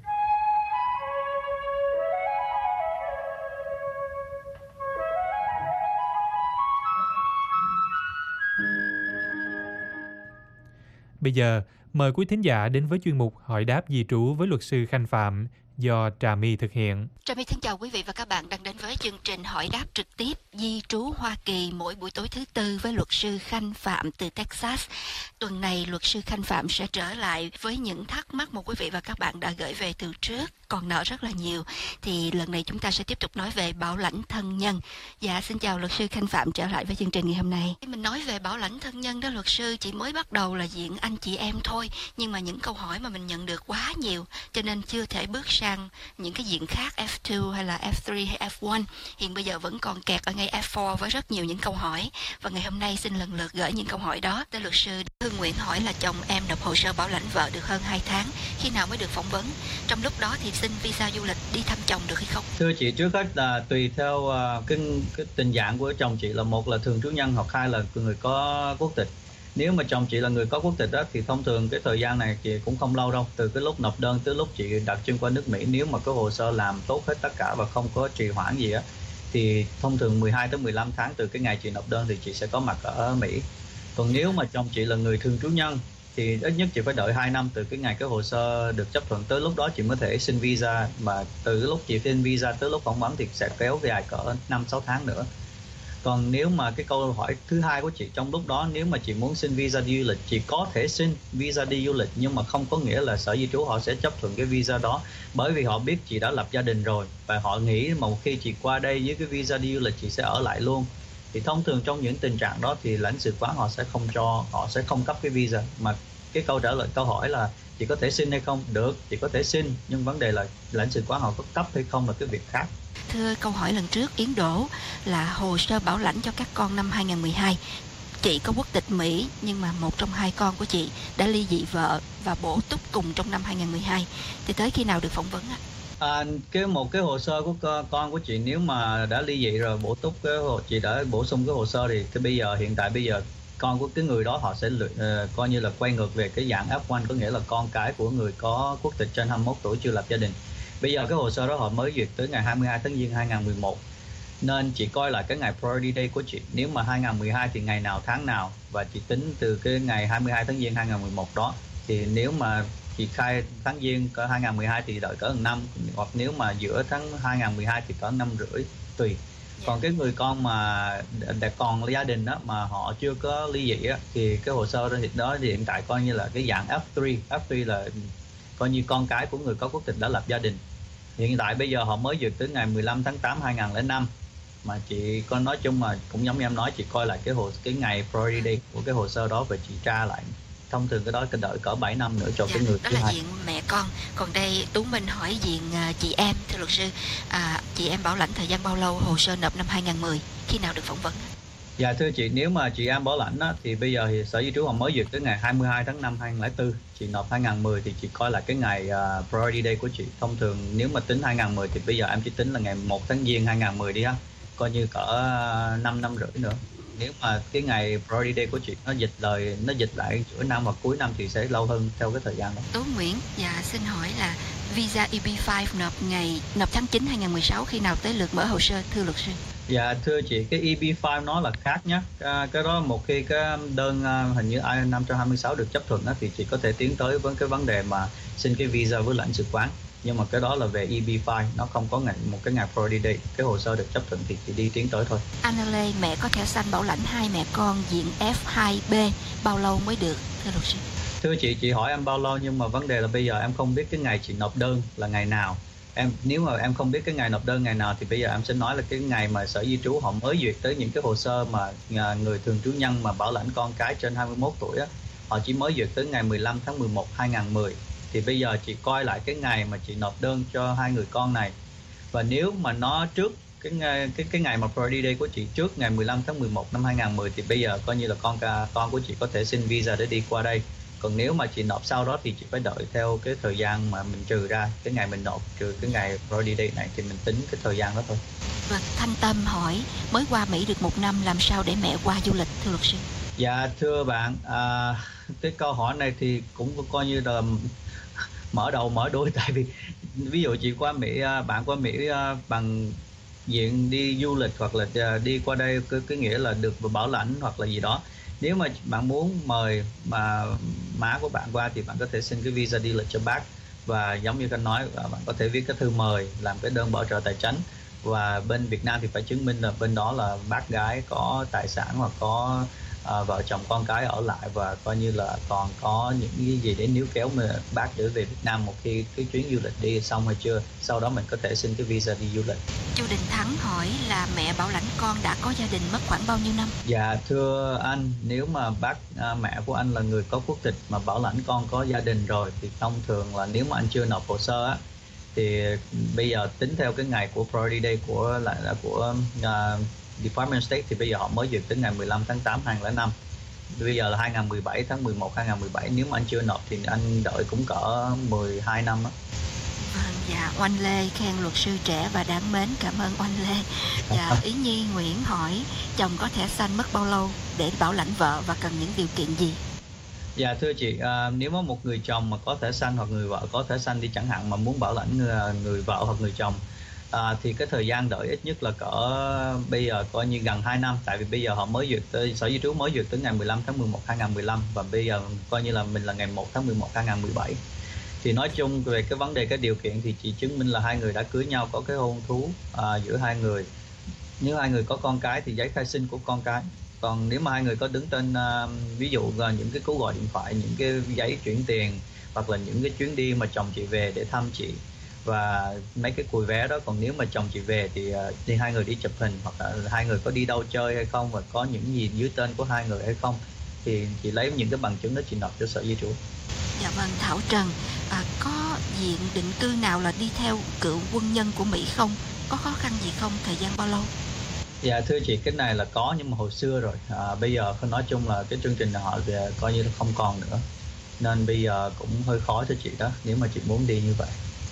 Bây giờ, mời quý thính giả đến với chuyên mục Hỏi đáp di trú với luật sư Khanh Phạm do Trà My thực hiện. Trà My xin chào quý vị và các bạn đang đến với chương trình Hỏi đáp trực tiếp di trú Hoa Kỳ mỗi buổi tối thứ tư với luật sư Khanh Phạm từ Texas. Tuần này luật sư Khanh Phạm sẽ trở lại với những thắc mắc mà quý vị và các bạn đã gửi về từ trước, còn nợ rất là nhiều. Thì lần này chúng ta sẽ tiếp tục nói về bảo lãnh thân nhân. Dạ, xin chào luật sư Khanh Phạm trở lại với chương trình ngày hôm nay. Mình nói về bảo lãnh thân nhân đó luật sư, chỉ mới bắt đầu là diện anh chị em thôi, nhưng mà những câu hỏi mà mình nhận được quá nhiều cho nên chưa thể bước sang những cái diện khác F hai hay là F ba hay F một. Hiện bây giờ vẫn còn kẹt ở ngay F bốn với rất nhiều những câu hỏi. Và ngày hôm nay xin lần lượt gửi những câu hỏi đó tới luật sư. Hương Nguyễn hỏi là chồng em nộp hồ sơ bảo lãnh vợ được hơn hai tháng, khi nào mới được phỏng vấn? Trong lúc đó thì xin visa du lịch đi thăm chồng được hay không? Thưa chị, trước hết là tùy theo uh, cái, cái tình trạng của chồng chị, là một là thường trú nhân hoặc hai là người có quốc tịch. Nếu mà chồng chị là người có quốc tịch đó thì thông thường cái thời gian này chị cũng không lâu đâu, từ cái lúc nộp đơn tới lúc chị đặt chân qua nước Mỹ, nếu mà cái hồ sơ làm tốt hết tất cả và không có trì hoãn gì á, thì thông thường mười hai tới mười lăm tháng từ cái ngày chị nộp đơn thì chị sẽ có mặt ở Mỹ. Còn nếu mà chồng chị là người thường trú nhân thì ít nhất chị phải đợi hai năm từ cái ngày cái hồ sơ được chấp thuận, tới lúc đó chị mới thể xin visa, mà từ cái lúc chị xin visa tới lúc phỏng vấn thì sẽ kéo dài cỡ năm sáu tháng nữa. Còn nếu mà cái câu hỏi thứ hai của chị, trong lúc đó nếu mà chị muốn xin visa đi du lịch, chị có thể xin visa đi du lịch, nhưng mà không có nghĩa là Sở Di trú họ sẽ chấp thuận cái visa đó, bởi vì họ biết chị đã lập gia đình rồi và họ nghĩ mà một khi chị qua đây với cái visa đi du lịch chị sẽ ở lại luôn. Thì thông thường trong những tình trạng đó thì lãnh sự quán họ sẽ không cho, họ sẽ không cấp cái visa. Mà cái câu trả lời câu hỏi là chị có thể xin hay không? Được, chị có thể xin, nhưng vấn đề là lãnh sự quán họ có cấp hay không là cái việc khác. Thưa câu hỏi lần trước, Yến Đỗ là hồ sơ bảo lãnh cho các con năm hai không một hai. Chị có quốc tịch Mỹ nhưng mà một trong hai con của chị đã ly dị vợ và bổ túc cùng trong năm hai không một hai. Thì tới khi nào được phỏng vấn ạ? À, cái một cái hồ sơ của con của chị nếu mà đã ly dị rồi bổ túc cái hồ, chị đã bổ sung cái hồ sơ thì, thì bây giờ hiện tại bây giờ con của cái người đó họ sẽ uh, coi như là quay ngược về cái dạng ép một, có nghĩa là con cái của người có quốc tịch trên hai mươi mốt tuổi chưa lập gia đình. Bây giờ cái hồ sơ đó họ mới duyệt tới ngày hai mươi hai tháng Giêng hai không một một, nên chị coi lại cái ngày priority day của chị. Nếu mà hai không một hai thì ngày nào tháng nào, và chị tính từ cái ngày hai mươi hai tháng Giêng hai không một một đó. Thì nếu mà chị khai tháng Giêng cỡ hai không một hai thì đợi cỡ một năm, hoặc nếu mà giữa tháng hai không một hai thì cỡ năm rưỡi tùy. Còn cái người con mà đã còn gia đình đó mà họ chưa có ly dị á, thì cái hồ sơ đó thì đó thì hiện tại coi như là cái dạng ép ba. ép ba là coi như con cái của người có quốc tịch đã lập gia đình. Hiện tại bây giờ họ mới duyệt tới ngày mười lăm tháng tám hai không không năm, mà chị có nói chung mà cũng giống như em nói, chị coi lại cái hồ cái ngày priority day của cái hồ sơ đó và chị tra lại. Thông thường cái đó cần đợi cỡ bảy năm nữa cho dạ, cái người đó thứ là hai. diện mẹ con. Còn đây Tú Minh hỏi diện chị em, thưa luật sư, à, chị em bảo lãnh thời gian bao lâu, hồ sơ nộp năm hai không một không, khi nào được phỏng vấn? Dạ thưa chị, nếu mà chị em bảo lãnh á, thì bây giờ thì Sở Di trú họ mới duyệt tới ngày hai mươi hai tháng năm hai không không bốn, chị nộp hai không một không thì chị coi lại cái ngày uh, priority day của chị. Thông thường nếu mà tính hai không một không thì bây giờ em chỉ tính là ngày một tháng Giêng hai không một không đi á, coi như cỡ năm năm rưỡi nữa. Nếu mà cái ngày priority day của chị nó dịch lời nó dịch lại giữa năm hoặc cuối năm thì sẽ lâu hơn theo cái thời gian đó. Tú Nguyễn, dạ xin hỏi là visa E B năm nộp ngày nộp tháng chín hai không một sáu, khi nào tới lượt mở hồ sơ, thưa luật sư? Dạ thưa chị, cái E B năm nó là khác nhé. À, cái đó một khi cái đơn à, hình như I năm hai sáu được chấp thuận đó, thì chị có thể tiến tới với cái vấn đề mà xin cái visa với lãnh sự quán. Nhưng mà cái đó là về E B năm, nó không có ngày một cái ngày priority day. Cái hồ sơ được chấp thuận thì chị đi tiến tới thôi. Anna Lê, mẹ có thẻ xanh bảo lãnh hai mẹ con diện F hai B, bao lâu mới được, thưa luật sư? Thưa chị, chị hỏi em bao lâu, nhưng mà vấn đề là bây giờ em không biết cái ngày chị nộp đơn là ngày nào. Em nếu mà em không biết cái ngày nộp đơn ngày nào thì bây giờ em sẽ nói là cái ngày mà Sở Di trú họ mới duyệt tới những cái hồ sơ mà người thường trú nhân mà bảo lãnh con cái trên hai mươi mốt tuổi á, họ chỉ mới duyệt tới ngày mười lăm tháng mười một hai không một không. Thì bây giờ chị coi lại cái ngày mà chị nộp đơn cho hai người con này, và nếu mà nó trước cái ngày, cái cái ngày mà priority day của chị trước ngày mười lăm tháng mười một năm hai không một không thì bây giờ coi như là con con của chị có thể xin visa để đi qua đây. Còn nếu mà chị nộp sau đó thì chị phải đợi theo cái thời gian mà mình trừ ra cái ngày mình nộp trừ cái ngày priority day này thì mình tính cái thời gian đó thôi. Vâng, Thanh Tâm hỏi mới qua Mỹ được một năm, làm sao để mẹ qua du lịch, thưa luật sư? Dạ thưa bạn, à, cái câu hỏi này thì cũng coi như là mở đầu mở đuôi, tại vì ví dụ chị qua Mỹ, bạn qua Mỹ bằng diện đi du lịch hoặc là đi qua đây cái, cái nghĩa là được bảo lãnh hoặc là gì đó. Nếu mà bạn muốn mời mà má của bạn qua thì bạn có thể xin cái visa đi lịch cho bác, và giống như anh nói bạn có thể viết cái thư mời, làm cái đơn bảo trợ tài chính, và bên Việt Nam thì phải chứng minh là bên đó là bác gái có tài sản hoặc có à, vợ chồng con cái ở lại, và coi như là còn có những cái gì để níu kéo mà bác trở về Việt Nam một khi cái chuyến du lịch đi xong hay chưa, sau đó mình có thể xin cái visa đi du lịch. Chu Đình Thắng hỏi là mẹ bảo lãnh con đã có gia đình mất khoảng bao nhiêu năm? Dạ thưa anh, nếu mà bác à, mẹ của anh là người có quốc tịch mà bảo lãnh con có gia đình rồi thì thông thường là nếu mà anh chưa nộp hồ sơ á, thì bây giờ tính theo cái ngày của priority day của lại là của uh, Department of State thì bây giờ họ mới duyệt tới ngày mười lăm tháng tám hai không không năm. Bây giờ là hai không một bảy tháng mười một hai không một bảy, nếu mà anh chưa nộp thì anh đợi cũng cỡ mười hai năm á. Vâng, dạ, Oanh Lê khen luật sư trẻ và đáng mến, cảm ơn Oanh Lê. Dạ, Ý Nhi Nguyễn hỏi chồng có thẻ xanh mất bao lâu để bảo lãnh vợ và cần những điều kiện gì? Dạ thưa chị, à, nếu mà một người chồng mà có thẻ xanh hoặc người vợ có thẻ xanh đi chẳng hạn mà muốn bảo lãnh người, người vợ hoặc người chồng à, thì cái thời gian đợi ít nhất là cỡ bây giờ coi như gần hai năm, tại vì bây giờ họ mới duyệt tới, Sở Di trú mới duyệt tới ngày mười lăm tháng mười một hai nghìn mười lăm và bây giờ coi như là mình là ngày một tháng mười một hai nghìn mười bảy. Thì nói chung về cái vấn đề cái điều kiện thì chỉ chứng minh là hai người đã cưới nhau, có cái hôn thú à, giữa hai người. Nếu hai người có con cái thì giấy khai sinh của con cái. Còn nếu mà hai người có đứng tên uh, ví dụ uh, những cái cú gọi điện thoại, những cái giấy chuyển tiền hoặc là những cái chuyến đi mà chồng chị về để thăm chị và mấy cái cùi vé đó. Còn nếu mà chồng chị về thì uh, thì hai người đi chụp hình hoặc là hai người có đi đâu chơi hay không và có những gì dưới tên của hai người hay không thì chị lấy những cái bằng chứng đó chị nộp cho Sở Di trú. Dạ vâng, Thảo Trần, à, có diện định cư nào là đi theo cựu quân nhân của Mỹ không? Có khó khăn gì không? Thời gian bao lâu? Dạ thưa chị, cái này là có nhưng mà hồi xưa rồi. À, bây giờ nói chung là cái chương trình này họ về coi như là không còn nữa. Nên bây giờ cũng hơi khó cho chị đó, nếu mà chị muốn đi như vậy.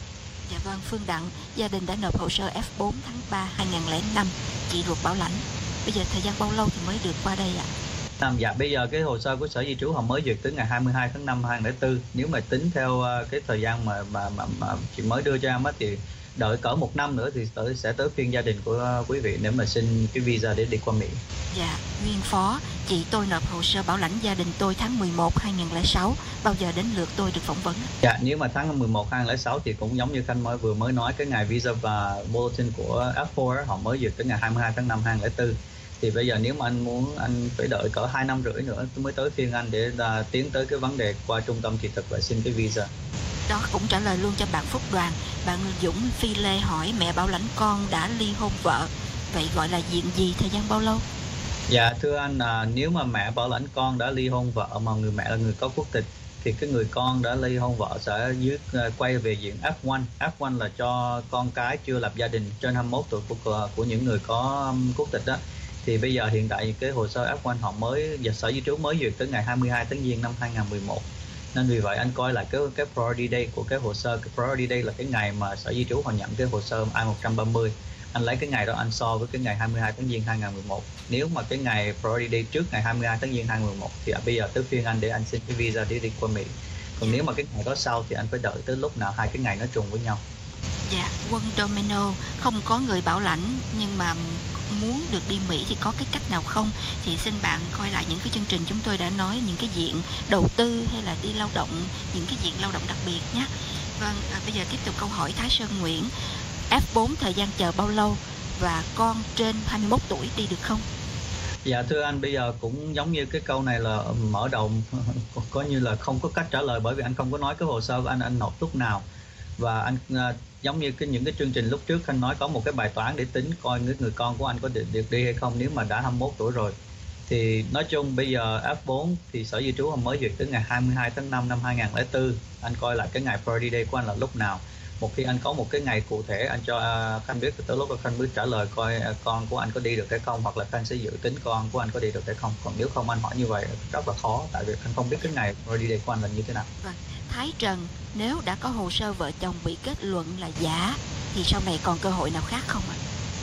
Dạ vâng, Phương Đặng, gia đình đã nộp hồ sơ F bốn tháng ba hai nghìn lẻ năm, chị ruột bảo lãnh. Bây giờ thời gian bao lâu thì mới được qua đây ạ? À? Dạ bây giờ cái hồ sơ của Sở Di trú họ mới duyệt tới ngày hai mươi hai tháng năm hai nghìn lẻ bốn. Nếu mà tính theo cái thời gian mà mà mà, mà chị mới đưa cho em á thì đợi cỡ một năm nữa thì tới, sẽ tới phiên gia đình của quý vị để mà xin cái visa để đi qua Mỹ. Dạ, Nguyên Phó, chị tôi nộp hồ sơ bảo lãnh gia đình tôi tháng mười một hai nghìn lẻ sáu, bao giờ đến lượt tôi được phỏng vấn? Dạ, nếu mà tháng mười một hai nghìn lẻ sáu thì cũng giống như Khanh mới vừa mới nói, cái ngày visa và bulletin của F bốn họ mới duyệt tới ngày hai mươi hai tháng năm hai nghìn lẻ bốn. Thì bây giờ nếu mà anh muốn, anh phải đợi cỡ hai năm rưỡi nữa mới tới phiên anh để uh, tiến tới cái vấn đề qua trung tâm thị thực và xin cái visa. Đó cũng trả lời luôn cho bạn Phúc Đoàn. Bạn Dũng Phi Lê hỏi mẹ bảo lãnh con đã ly hôn vợ, vậy gọi là diện gì, thời gian bao lâu? Dạ thưa anh, à, nếu mà mẹ bảo lãnh con đã ly hôn vợ mà người mẹ là người có quốc tịch thì cái người con đã ly hôn vợ sẽ dưới uh, quay về diện F một. F một là cho con cái chưa lập gia đình trên hai mươi mốt tuổi của của những người có um, quốc tịch đó. Thì bây giờ hiện tại cái hồ sơ F một họ mới, giờ Sở Di trú mới duyệt tới ngày hai mươi hai tháng Giêng năm hai nghìn mười một. Nên vì vậy anh coi lại cái cái priority day của cái hồ sơ. Cái priority day là cái ngày mà Sở Di trú họ nhận cái hồ sơ I một ba mươi. Anh lấy cái ngày đó anh so với cái ngày hai mươi hai tháng Giêng hai nghìn mười một. Nếu mà cái ngày priority day trước ngày hai mươi hai tháng Giêng hai nghìn mười một thì bây giờ tới phiên anh để anh xin cái visa để đi qua Mỹ. Còn nếu mà cái ngày đó sau thì anh phải đợi tới lúc nào hai cái ngày nó trùng với nhau. Dạ, Quân Domino, không có người bảo lãnh nhưng mà muốn được đi Mỹ thì có cái cách nào không? Thì xin bạn coi lại những cái chương trình chúng tôi đã nói, những cái diện đầu tư hay là đi lao động, những cái diện lao động đặc biệt nhé. Vâng, à, bây giờ tiếp tục câu hỏi Thái Sơn Nguyễn. F bốn thời gian chờ bao lâu và con trên hai mươi mốt tuổi đi được không? Dạ thưa anh, bây giờ cũng giống như cái câu này là mở đầu có như là không có cách trả lời, bởi vì anh không có nói cái hồ sơ của anh anh nộp lúc nào. Và anh uh, giống như cái những cái chương trình lúc trước anh nói có một cái bài toán để tính coi người, người con của anh có được, được đi hay không nếu mà đã hai mươi mốt tuổi rồi. Thì nói chung bây giờ F bốn thì Sở Di trú họ mới duyệt tới ngày hai mươi hai tháng năm năm hai nghìn lẻ bốn. Anh coi lại cái ngày priority day của anh là lúc nào. Một khi anh có một cái ngày cụ thể anh cho uh, Khanh biết, tới lúc Khanh mới trả lời coi uh, con của anh có đi được hay không, hoặc là Khanh sẽ dự tính con của anh có đi được hay không. Còn nếu không anh hỏi như vậy rất là khó, tại vì anh không biết cái ngày priority day của anh là như thế nào. Vâng. Thái Trần, nếu đã có hồ sơ vợ chồng bị kết luận là giả thì sau này còn cơ hội nào khác không ạ?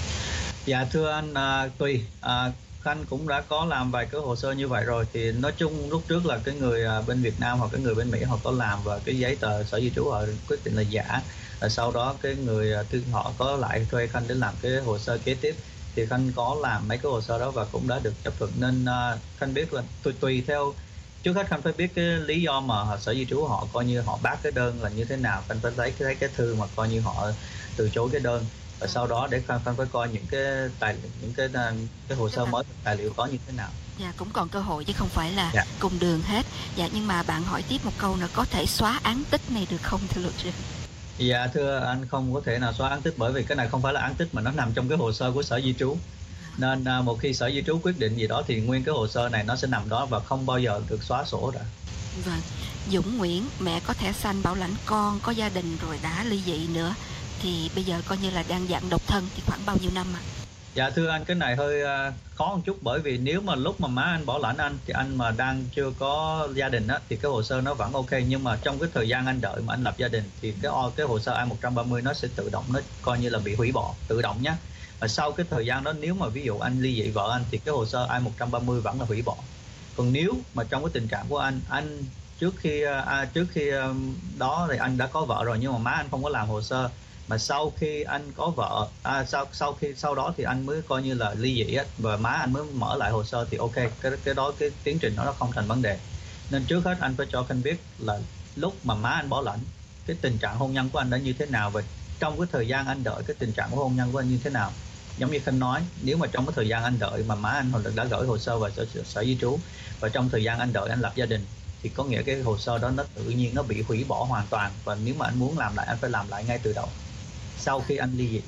Dạ thưa anh, à, tùy. À, Khanh cũng đã có làm vài cái hồ sơ như vậy rồi. Thì nói chung lúc trước là cái người à, bên Việt Nam hoặc cái người bên Mỹ họ có làm và cái giấy tờ Sở Di trú họ quyết định là giả. Rồi sau đó cái người à, họ có lại thuê Khanh để làm cái hồ sơ kế tiếp. Thì Khanh có làm mấy cái hồ sơ đó và cũng đã được chấp thuận. Nên à, Khanh biết là tùy, tùy theo. Trước hết Khanh phải biết cái lý do mà Sở Di trú họ coi như họ bác cái đơn là như thế nào. Khanh phải thấy cái, cái thư mà coi như họ từ chối cái đơn. Và sau đó để Khanh phải coi những cái tài những cái cái hồ sơ mới, tài liệu có như thế nào. Dạ, cũng còn cơ hội chứ không phải là dạ. cùng đường hết. Dạ, nhưng mà bạn hỏi tiếp một câu nữa, có thể xóa án tích này được không thưa luật sư? Dạ thưa anh, không có thể nào xóa án tích, bởi vì cái này không phải là án tích mà nó nằm trong cái hồ sơ của Sở Di trú. Nên à, một khi Sở Di trú quyết định gì đó thì nguyên cái hồ sơ này nó sẽ nằm đó và không bao giờ được xóa sổ đã. Vâng. Dũng Nguyễn, mẹ có thẻ xanh bảo lãnh con, có gia đình rồi đã ly dị nữa, thì bây giờ coi như là đang dạng độc thân thì khoảng bao nhiêu năm ạ? À? Dạ thưa anh, cái này hơi uh, khó một chút, bởi vì nếu mà lúc mà má anh bảo lãnh anh thì anh mà đang chưa có gia đình á thì cái hồ sơ nó vẫn ok, nhưng mà trong cái thời gian anh đợi mà anh lập gia đình thì cái cái hồ sơ I một ba mươi nó sẽ tự động, nó coi như là bị hủy bỏ tự động nhé. Và sau cái thời gian đó, nếu mà ví dụ anh ly dị vợ anh thì cái hồ sơ I một ba mươi vẫn là hủy bỏ. Còn nếu mà trong cái tình trạng của anh anh trước khi à, trước khi um, đó thì anh đã có vợ rồi, nhưng mà má anh không có làm hồ sơ, mà sau khi anh có vợ à, sau sau khi sau đó thì anh mới coi như là ly dị á, và má anh mới mở lại hồ sơ thì ok, cái cái đó cái tiến trình đó nó không thành vấn đề. Nên trước hết anh phải cho Khanh biết là lúc mà má anh bảo lãnh cái tình trạng hôn nhân của anh đã như thế nào, và trong cái thời gian anh đợi cái tình trạng của hôn nhân của anh như thế nào. Giống như Khanh nói, nếu mà trong cái thời gian anh đợi mà má anh đã gửi hồ sơ vào sở, sở di trú, và trong thời gian anh đợi anh lập gia đình, thì có nghĩa cái hồ sơ đó nó tự nhiên nó bị hủy bỏ hoàn toàn, và nếu mà anh muốn làm lại anh phải làm lại ngay từ đầu sau khi anh ly dị.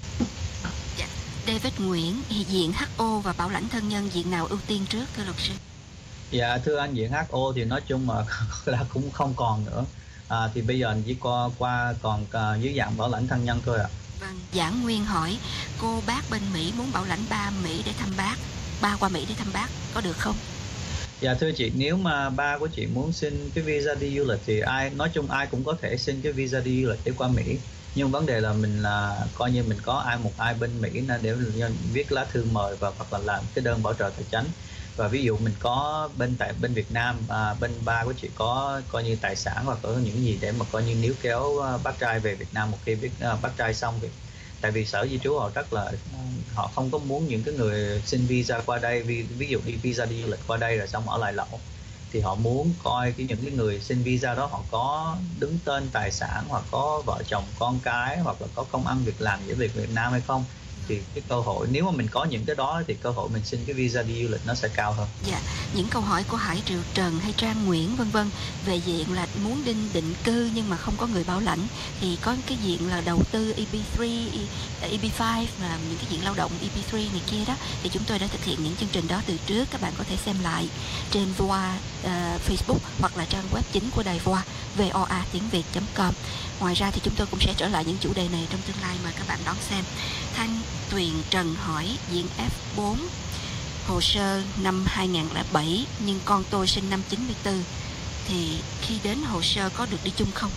Dạ. David Nguyễn, diện hát o và bảo lãnh thân nhân, diện nào ưu tiên trước thưa luật sư? Dạ thưa anh, diện hát o thì nói chung mà là cũng không còn nữa, à, thì bây giờ chỉ qua qua còn uh, dưới dạng bảo lãnh thân nhân thôi ạ. À. Vâng, Giảng Nguyên hỏi cô bác bên Mỹ muốn bảo lãnh ba Mỹ để thăm bác, ba qua Mỹ để thăm bác có được không? Dạ thưa chị, nếu mà ba của chị muốn xin cái visa đi du lịch thì ai nói chung ai cũng có thể xin cái visa đi du lịch để qua Mỹ, nhưng vấn đề là mình là coi như mình có ai một ai bên Mỹ để viết lá thư mời và hoặc là làm cái đơn bảo trợ tài chính. Và ví dụ mình có bên tại bên Việt Nam, à, bên ba của chị có coi như tài sản hoặc có những gì để mà coi như níu kéo bác trai về Việt Nam một khi biết uh, bác trai xong việc. Tại vì sở di trú họ rất là họ không có muốn những cái người xin visa qua đây, ví, ví dụ đi visa đi du lịch qua đây rồi xong ở lại lậu, thì họ muốn coi cái những cái người xin visa đó họ có đứng tên tài sản hoặc có vợ chồng con cái hoặc là có công ăn việc làm giữa việc Việt Nam hay không. Thì cái cơ hội nếu mà mình có những cái đó thì cơ hội mình xin cái visa đi du lịch nó sẽ cao hơn. Dạ, những câu hỏi của Hải Triệu Trần hay Trang Nguyễn vân vân về diện là muốn định định cư nhưng mà không có người bảo lãnh, thì có cái diện là đầu tư E B ba, E B năm và những cái diện lao động E B ba này kia đó, thì chúng tôi đã thực hiện những chương trình đó từ trước, các bạn có thể xem lại trên voa uh, Facebook hoặc là trang web chính của đài voa voa tiếng việt chấm com. Ngoài ra thì chúng tôi cũng sẽ trở lại những chủ đề này trong tương lai mà các bạn đón xem. Thanh Tuyền Trần hỏi diện F bốn, hồ sơ năm hai không không bảy nhưng con tôi sinh năm chín mươi tư, thì khi đến hồ sơ có được đi chung không?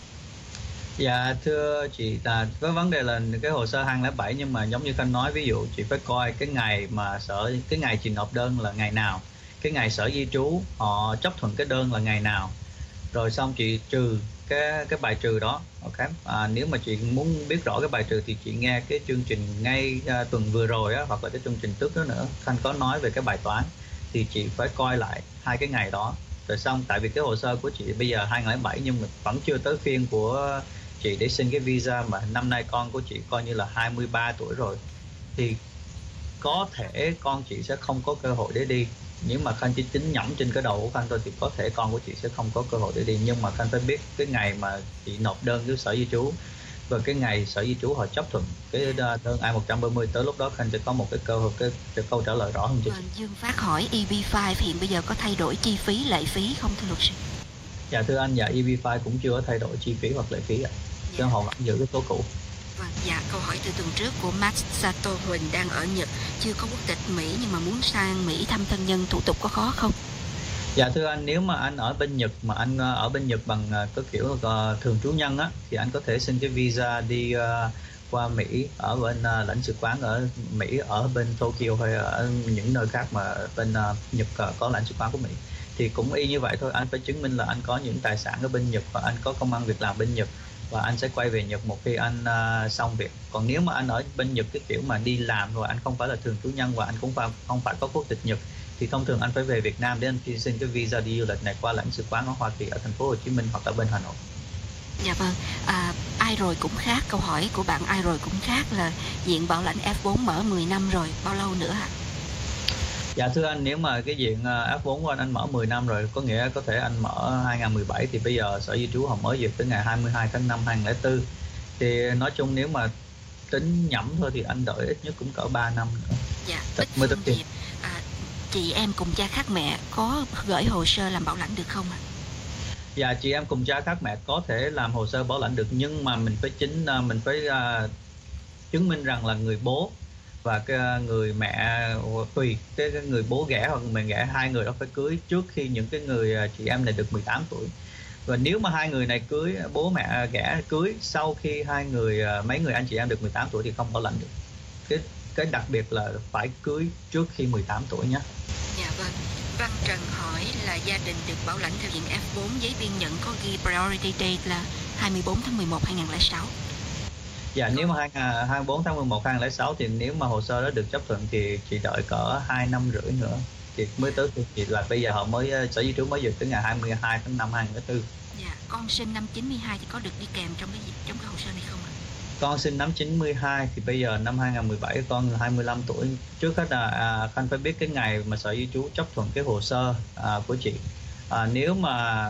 Dạ thưa chị, là có vấn đề là cái hồ sơ hai không không bảy, nhưng mà giống như Khanh nói, ví dụ chị phải coi cái ngày mà sở cái ngày chị nộp đơn là ngày nào, cái ngày sở di trú họ chấp thuận cái đơn là ngày nào, rồi xong chị trừ cái cái bài trừ đó. Ok, à, nếu mà chị muốn biết rõ cái bài trừ thì chị nghe cái chương trình ngay uh, tuần vừa rồi á, hoặc là cái chương trình trước đó nữa, Khanh có nói về cái bài toán, thì chị phải coi lại hai cái ngày đó. Rồi xong, tại vì cái hồ sơ của chị bây giờ hai không không bảy nhưng mà vẫn chưa tới phiên của chị để xin cái visa, mà năm nay con của chị coi như là hai mươi ba tuổi rồi, thì có thể con chị sẽ không có cơ hội để đi. Nếu mà Khanh chỉ tính nhẩm trên cái đầu của Khanh thôi thì có thể con của chị sẽ không có cơ hội để đi, nhưng mà Khanh phải biết cái ngày mà chị nộp đơn với sở di trú và cái ngày sở di trú họ chấp thuận cái đơn I một ba mươi, tới lúc đó Khanh sẽ có một cái cơ hội cái, cái câu trả lời rõ hơn cho chị. Dương Phát hỏi E B năm hiện bây giờ có thay đổi chi phí lệ phí không thưa luật sư? Dạ thưa anh, dạ E B năm cũng chưa có thay đổi chi phí hoặc lệ phí ạ, dạ. Chứ họ vẫn giữ cái số cũ. Vâng, dạ, câu hỏi từ tuần trước của Max Sato Huỳnh đang ở Nhật, chưa có quốc tịch Mỹ nhưng mà muốn sang Mỹ thăm thân nhân, thủ tục có khó không? Dạ thưa anh, nếu mà anh ở bên Nhật mà anh ở bên Nhật bằng cái kiểu uh, thường trú nhân á, thì anh có thể xin cái visa đi uh, qua Mỹ ở bên uh, lãnh sự quán ở Mỹ ở bên Tokyo hay ở những nơi khác mà bên uh, Nhật uh, có lãnh sự quán của Mỹ. Thì cũng y như vậy thôi, anh phải chứng minh là anh có những tài sản ở bên Nhật và anh có công ăn việc làm bên Nhật, và anh sẽ quay về Nhật một khi anh uh, xong việc. Còn nếu mà anh ở bên Nhật cái kiểu mà đi làm rồi anh không phải là thường trú nhân và anh cũng phải, không phải có quốc tịch Nhật, thì thông thường anh phải về Việt Nam để anh xin cái visa đi du lịch này qua lãnh sự quán ở Hoa Kỳ ở thành phố Hồ Chí Minh hoặc ở bên Hà Nội. Dạ vâng, à, ai rồi cũng khác, câu hỏi của bạn ai rồi cũng khác là diện bảo lãnh F bốn mở mười năm rồi, bao lâu nữa hả? Dạ thưa anh, nếu mà cái diện F bốn của anh anh mở mười năm rồi, có nghĩa có thể anh mở hai không một bảy, thì bây giờ sở di trú họ mới duyệt tới ngày hai mươi hai tháng năm hai không không bốn. Thì nói chung nếu mà tính nhẩm thôi thì anh đợi ít nhất cũng cỡ ba năm nữa. Dạ, mới tới tiền. À, chị em cùng cha khác mẹ có gửi hồ sơ làm bảo lãnh được không ạ? Dạ, chị em cùng cha khác mẹ có thể làm hồ sơ bảo lãnh được, nhưng mà mình phải chính mình phải uh, chứng minh rằng là người bố và cái người mẹ tùy cái, cái người bố ghẻ hoặc mẹ ghẻ, hai người đó phải cưới trước khi những cái người chị em này được mười tám tuổi. Và nếu mà hai người này cưới, bố mẹ ghẻ cưới sau khi hai người mấy người anh chị em được mười tám tuổi thì không bảo lãnh được. Cái cái đặc biệt là phải cưới trước khi mười tám tuổi nhé. Dạ vâng. Văn Trần hỏi là gia đình được bảo lãnh theo diện F bốn, giấy biên nhận có ghi priority date là hai mươi bốn tháng mười một năm hai nghìn không trăm lẻ sáu. Dạ, nếu mà hai mươi bốn tháng mười một năm hai nghìn không trăm lẻ sáu thì nếu mà hồ sơ đó được chấp thuận thì chị đợi cỡ hai năm rưỡi nữa thì mới tới thì là bây giờ họ mới sở di trú mới duyệt tới ngày hai mươi hai tháng năm năm hai nghìn không trăm lẻ bốn. Dạ, con sinh năm chín mươi hai thì có được đi kèm trong cái trong cái hồ sơ này không ạ? Con sinh năm chín mươi hai thì bây giờ năm hai nghìn không trăm mười bảy con hai mươi lăm tuổi. Trước hết là à, Khanh phải biết cái ngày mà sở di trú chấp thuận cái hồ sơ à, của chị. À, nếu mà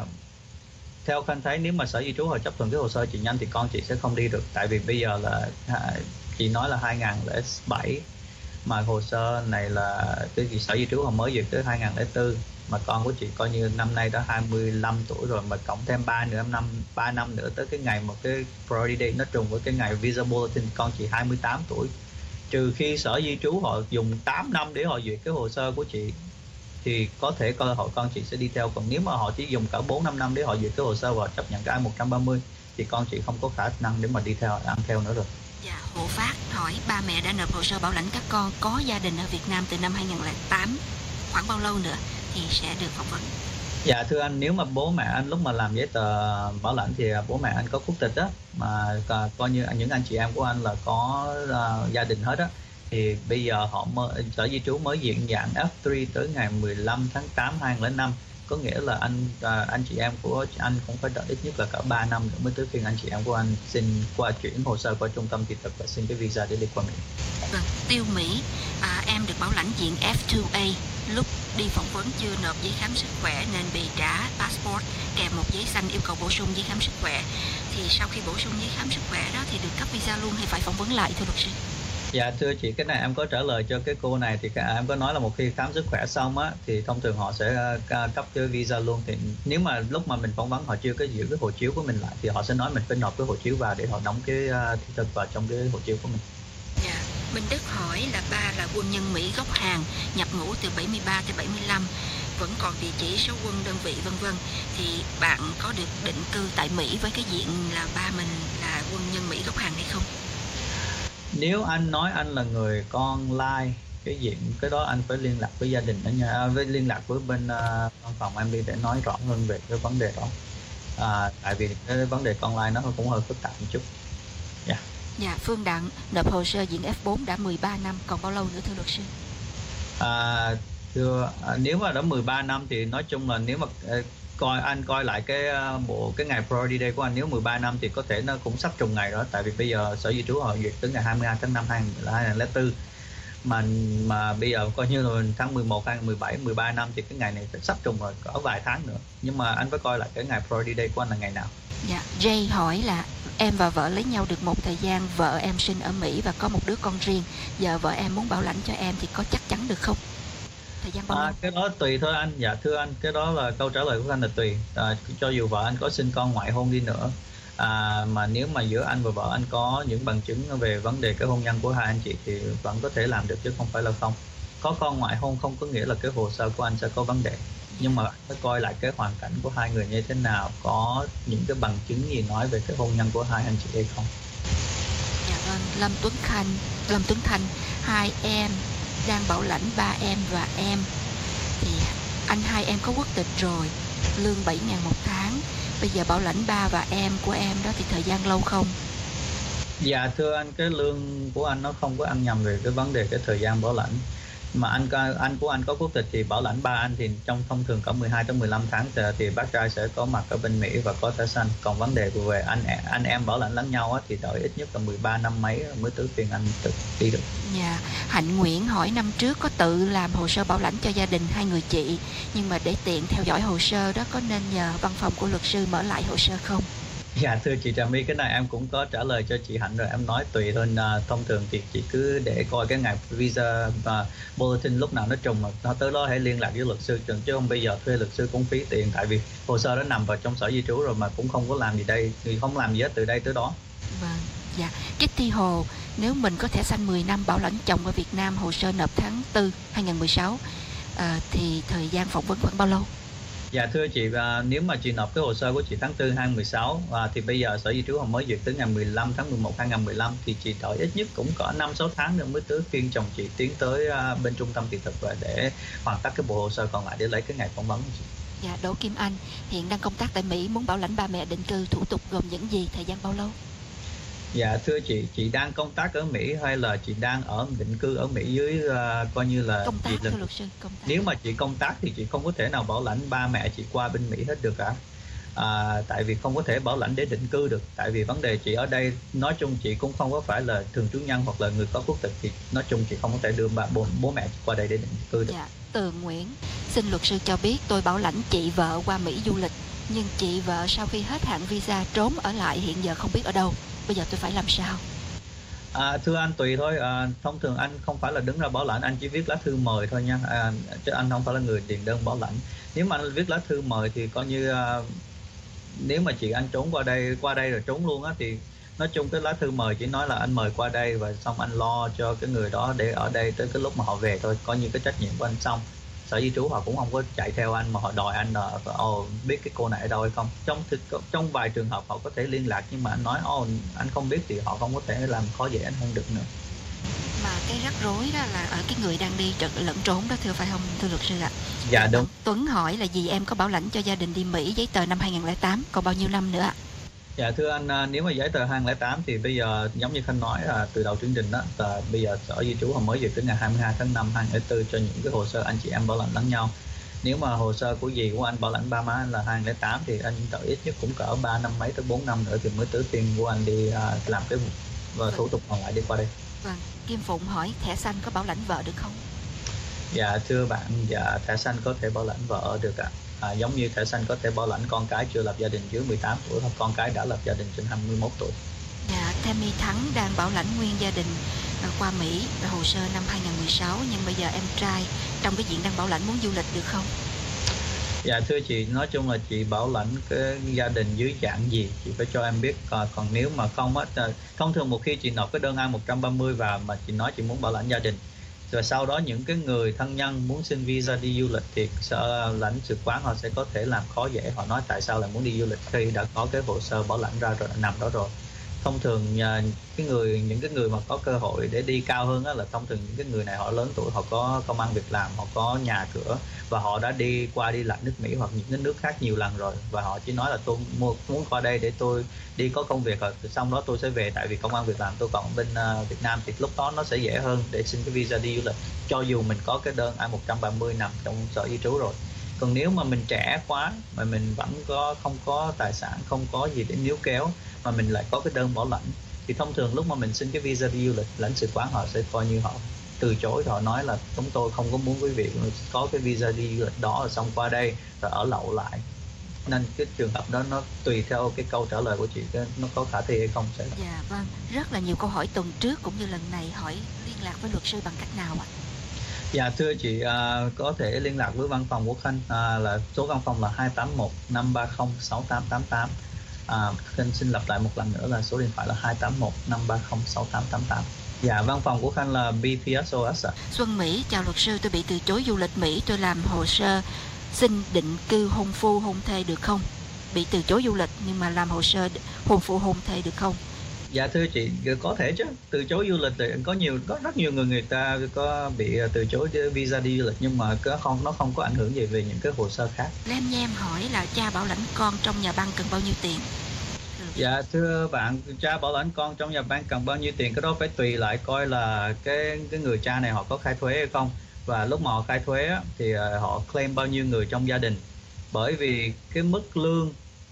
theo Khanh thấy nếu mà sở di trú họ chấp thuận cái hồ sơ chị nhanh thì con chị sẽ không đi được, tại vì bây giờ là à, chị nói là hai nghìn không trăm lẻ bảy mà hồ sơ này là cái sở di trú họ mới duyệt tới hai nghìn không trăm lẻ bốn, mà con của chị coi như năm nay đã hai mươi lăm tuổi rồi, mà cộng thêm ba nữa năm ba năm nữa tới cái ngày một cái priority date nó trùng với cái ngày visa bulletin, con chị hai mươi tám tuổi. Trừ khi sở di trú họ dùng tám năm để họ duyệt cái hồ sơ của chị thì có thể cơ hội con chị sẽ đi theo, còn nếu mà họ chỉ dùng cả bốn năm năm để họ duyệt cái hồ sơ và chấp nhận cái I một trăm ba mươi thì con chị không có khả năng để mà đi theo ăn theo nữa rồi. Dạ, Hộ Phát hỏi ba mẹ đã nộp hồ sơ bảo lãnh các con có gia đình ở Việt Nam từ năm hai nghìn không trăm lẻ tám, khoảng bao lâu nữa thì sẽ được phỏng vấn? Dạ thưa anh, nếu mà bố mẹ anh lúc mà làm giấy tờ bảo lãnh thì bố mẹ anh có quốc tịch á, mà coi như những anh chị em của anh là có uh, gia đình hết á, thì bây giờ họ mới, sở di trú mới diện dạng F ba tới ngày mười lăm tháng tám năm hai nghìn không trăm lẻ năm, có nghĩa là anh uh, anh chị em của anh cũng phải đợi ít nhất là cả ba năm nữa mới tới phiên anh chị em của anh xin qua chuyển hồ sơ qua trung tâm thị thực và xin cái visa để đi qua Mỹ. Vâng, Tiêu Mỹ, à, em được bảo lãnh diện F hai A, lúc đi phỏng vấn chưa nộp giấy khám sức khỏe nên bị trả passport kèm một giấy xanh yêu cầu bổ sung giấy khám sức khỏe. Thì sau khi bổ sung giấy khám sức khỏe đó thì được cấp visa luôn hay phải phỏng vấn lại thưa luật sư? Dạ thưa chị, cái này em có trả lời cho cái cô này, thì em có nói là một khi khám sức khỏe xong á thì thông thường họ sẽ cấp cái visa luôn. Thì nếu mà lúc mà mình phỏng vấn họ chưa có giữ cái hộ chiếu của mình lại thì họ sẽ nói mình phải nộp cái hộ chiếu vào để họ đóng cái thị thực vào trong cái hộ chiếu của mình. Dạ, Minh Đức hỏi là ba là quân nhân Mỹ gốc Hàn, nhập ngũ từ bảy mươi ba tới bảy mươi lăm, vẫn còn địa chỉ, số quân, đơn vị vân vân, thì bạn có được định cư tại Mỹ với cái diện là ba mình là quân nhân Mỹ gốc Hàn hay không? Nếu anh nói anh là người con lai cái diện, cái đó anh phải liên lạc với gia đình ở nhà, với liên lạc với bên uh, văn phòng em đi để nói rõ hơn về cái vấn đề đó. À, tại vì cái vấn đề con lai nó cũng hơi phức tạp một chút. Dạ. Yeah. Dạ, Phương Đặng nộp hồ sơ diện F bốn đã mười ba năm, còn bao lâu nữa thưa luật sư? À, thưa, à, nếu mà đã mười ba năm thì nói chung là nếu mà uh, coi anh coi lại cái uh, bộ cái ngày priority day của anh, nếu mười ba năm thì có thể nó cũng sắp trùng ngày đó, tại vì bây giờ sở di trú họ duyệt tới ngày hai mươi hai tháng năm hai nghìn không trăm lẻ bốn, mà mà bây giờ coi như là tháng mười một hai nghìn không trăm mười bảy, mười ba năm thì cái ngày này sắp trùng rồi, có vài tháng nữa, nhưng mà anh phải coi lại cái ngày priority day của anh là ngày nào. Dạ, Jay hỏi là em và vợ lấy nhau được một thời gian, vợ em sinh ở Mỹ và có một đứa con riêng, giờ vợ em muốn bảo lãnh cho em thì có chắc chắn được không? Thời gian bao à, lâu? Cái đó tùy thôi anh. Dạ thưa anh, cái đó là câu trả lời của anh là tùy. À, cho dù vợ anh có sinh con ngoại hôn đi nữa, à, mà nếu mà giữa anh và vợ anh có những bằng chứng về vấn đề cái hôn nhân của hai anh chị thì vẫn có thể làm được chứ không phải là không. Có con ngoại hôn không có nghĩa là cái hồ sơ của anh sẽ có vấn đề, nhưng mà phải coi lại cái hoàn cảnh của hai người như thế nào, có những cái bằng chứng gì nói về cái hôn nhân của hai anh chị hay không. Dạ vâng, Lâm Tuấn Khanh, Lâm Tuấn Thành, hai em đang bảo lãnh ba em và em, thì anh hai em có quốc tịch rồi, lương bảy nghìn một tháng, bây giờ bảo lãnh ba và em của em đó thì thời gian lâu không? Dạ thưa anh, cái lương của anh nó không có ăn nhầm về cái vấn đề cái thời gian bảo lãnh, mà anh anh của anh có quốc tịch thì bảo lãnh ba anh thì trong thông thường cỡ mười hai tới mười lăm tháng thì, thì bác trai sẽ có mặt ở bên Mỹ và có thẻ xanh. Còn vấn đề về anh anh em bảo lãnh lẫn nhau á, thì đợi ít nhất là mười ba năm mấy mới tới phiên anh tự đi được. Dạ, Hạnh Nguyễn hỏi năm trước có tự làm hồ sơ bảo lãnh cho gia đình hai người chị, nhưng mà để tiện theo dõi hồ sơ đó có nên nhờ văn phòng của luật sư mở lại hồ sơ không? Dạ thưa chị Trà My, cái này em cũng có trả lời cho chị Hạnh rồi, em nói tùy thôi. À, thông thường thì chị cứ để coi cái ngày visa và bulletin lúc nào nó trùng mà nó tới đó hãy liên lạc với luật sư, chứ không bây giờ thuê luật sư cũng phí tiền, tại vì hồ sơ đó nằm vào trong sở di trú rồi mà cũng không có làm gì đây, thì không làm gì hết từ đây tới đó. Vâng, Dạ, Kitty Hồ, nếu mình có thẻ xanh mười năm bảo lãnh chồng ở Việt Nam, hồ sơ nộp tháng tư hai nghìn mười sáu, à, thì thời gian phỏng vấn khoảng bao lâu? Dạ thưa chị, à, nếu mà chị nộp cái hồ sơ của chị tháng tư hai nghìn mười sáu, à, thì bây giờ Sở Di trú họ mới duyệt tới ngày mười lăm tháng mười một hai nghìn mười lăm, thì chị đợi ít nhất cũng có năm sáu tháng nữa mới tới phiên chồng chị tiến tới à, bên trung tâm thị thực và để hoàn tất cái bộ hồ sơ còn lại để lấy cái ngày phỏng vấn của chị. Dạ, Đỗ Kim Anh hiện đang công tác tại Mỹ, muốn bảo lãnh ba mẹ định cư, thủ tục gồm những gì, thời gian bao lâu? Dạ thưa chị, chị đang công tác ở Mỹ hay là chị đang ở định cư ở Mỹ dưới uh, coi như là công tác, chị thưa luật sư, công tác. Nếu mà chị công tác thì chị không có thể nào bảo lãnh ba mẹ chị qua bên Mỹ hết được cả. À, tại vì không có thể bảo lãnh để định cư được. Tại vì vấn đề chị ở đây, nói chung chị cũng không có phải là thường trú nhân hoặc là người có quốc tịch, thì nói chung chị không có thể đưa ba bố, bố mẹ chị qua đây để định cư được. Dạ, Tường Nguyễn, xin luật sư cho biết tôi bảo lãnh chị vợ qua Mỹ du lịch, nhưng chị vợ sau khi hết hạn visa trốn ở lại, hiện giờ không biết ở đâu. Bây giờ tôi phải làm sao? À, thưa anh, tùy thôi. À, thông thường anh không phải là đứng ra bảo lãnh, anh chỉ viết lá thư mời thôi nha. À, chứ anh không phải là người điền đơn bảo lãnh. Nếu mà anh viết lá thư mời thì coi như à, nếu mà chị anh trốn qua đây qua đây rồi trốn luôn á, thì nói chung cái lá thư mời chỉ nói là anh mời qua đây và xong anh lo cho cái người đó để ở đây tới cái lúc mà họ về thôi, coi như cái trách nhiệm của anh xong. Sở Di trú họ cũng không có chạy theo anh mà họ đòi anh là ồ biết cái cô này ở đâu hay không. Trong thực trong vài trường hợp họ có thể liên lạc, nhưng mà anh nói ồ anh không biết thì họ không có thể làm khó dễ anh hơn được nữa. Mà cái rắc rối đó là ở cái người đang đi trật lẫn trốn đó, thưa phải không thưa luật sư ạ? Dạ đúng. Tuấn hỏi là vì em có bảo lãnh cho gia đình đi Mỹ, giấy tờ năm hai nghìn không trăm lẻ tám, còn bao nhiêu năm nữa ạ? Dạ thưa anh, nếu mà giấy tờ hai nghìn không trăm lẻ tám thì bây giờ giống như Khanh nói là từ đầu chương trình đó, là bây giờ Sở Di trú họ mới duyệt tới ngày hai mươi hai tháng năm hai nghìn không trăm lẻ bốn cho những cái hồ sơ anh chị em bảo lãnh lẫn nhau. Nếu mà hồ sơ của dì của anh bảo lãnh ba má anh là hai nghìn không trăm lẻ tám thì anh đợi ít nhất cũng cỡ ba năm mấy tới bốn năm nữa thì mới tới phiên của anh đi uh, làm cái và thủ tục còn lại đi qua đây. Vâng, Kim Phụng hỏi thẻ xanh có bảo lãnh vợ được không? Dạ thưa bạn, dạ thẻ xanh có thể bảo lãnh vợ được ạ. À, giống như thẻ xanh có thể bảo lãnh con cái chưa lập gia đình dưới mười tám tuổi hoặc con cái đã lập gia đình trên hai mươi mốt tuổi. Dạ, Tammy Thắng đang bảo lãnh nguyên gia đình qua Mỹ, hồ sơ năm hai nghìn không trăm mười sáu, nhưng bây giờ em trai trong cái diện đang bảo lãnh muốn du lịch được không? Dạ thưa chị, nói chung là chị bảo lãnh cái gia đình dưới dạng gì chị phải cho em biết. Còn, còn nếu mà không á, thông thường một khi chị nộp cái đơn A một trăm ba mươi vào mà chị nói chị muốn bảo lãnh gia đình, rồi sau đó những cái người thân nhân muốn xin visa đi du lịch thì sở lãnh sự quán họ sẽ có thể làm khó dễ, họ nói tại sao lại muốn đi du lịch khi đã có cái hồ sơ bảo lãnh ra rồi, nằm đó rồi. Thông thường cái người những cái người mà có cơ hội để đi cao hơn á, là thông thường những cái người này họ lớn tuổi, họ có công ăn việc làm, họ có nhà cửa và họ đã đi qua đi lại nước Mỹ hoặc những cái nước khác nhiều lần rồi, và họ chỉ nói là tôi muốn qua đây để tôi đi có công việc rồi xong đó tôi sẽ về, tại vì công ăn việc làm tôi còn bên uh, Việt Nam, thì lúc đó nó sẽ dễ hơn để xin cái visa đi du lịch cho dù mình có cái đơn A một trăm ba mươi nằm trong Sở Di trú rồi. Còn nếu mà mình trẻ quá mà mình vẫn có không có tài sản, không có gì để níu kéo mà mình lại có cái đơn bảo lãnh thì thông thường lúc mà mình xin cái visa đi du lịch, lãnh sự quán họ sẽ coi như họ từ chối, họ nói là chúng tôi không có muốn quý vị có cái visa đi du lịch đó rồi xong qua đây rồi ở lậu lại. Nên cái trường hợp đó nó tùy theo cái câu trả lời của chị, nó có khả thi hay không sẽ. Dạ vâng, rất là nhiều câu hỏi tuần trước cũng như lần này hỏi liên lạc với luật sư bằng cách nào ạ? Dạ thưa chị, à, có thể liên lạc với văn phòng của Khanh, à, là số văn phòng là hai tám một năm ba không sáu tám tám tám. À, Khanh xin lặp lại một lần nữa là số điện thoại là hai tám một năm ba không sáu tám tám tám. Dạ, văn phòng của Khanh là bê pê ét o ét ạ. Xuân Mỹ, chào luật sư, tôi bị từ chối du lịch Mỹ, tôi làm hồ sơ xin định cư hôn phu hôn thê được không? Bị từ chối du lịch nhưng mà làm hồ sơ hôn phu hôn thê được không? Dạ thưa chị, có thể chứ. Từ chối du lịch thì có nhiều có rất nhiều người người ta có bị từ chối visa đi du lịch, nhưng mà cái không nó không có ảnh hưởng gì về những cái hồ sơ khác. Lem Nhem hỏi là cha bảo lãnh con trong nhà băng cần bao nhiêu tiền? Dạ thưa bạn, cha bảo lãnh con trong nhà băng cần bao nhiêu tiền, cái đó phải tùy lại coi là cái cái người cha này họ có khai thuế hay không, và lúc mà họ khai thuế á, thì họ claim bao nhiêu người trong gia đình. Bởi vì cái mức lương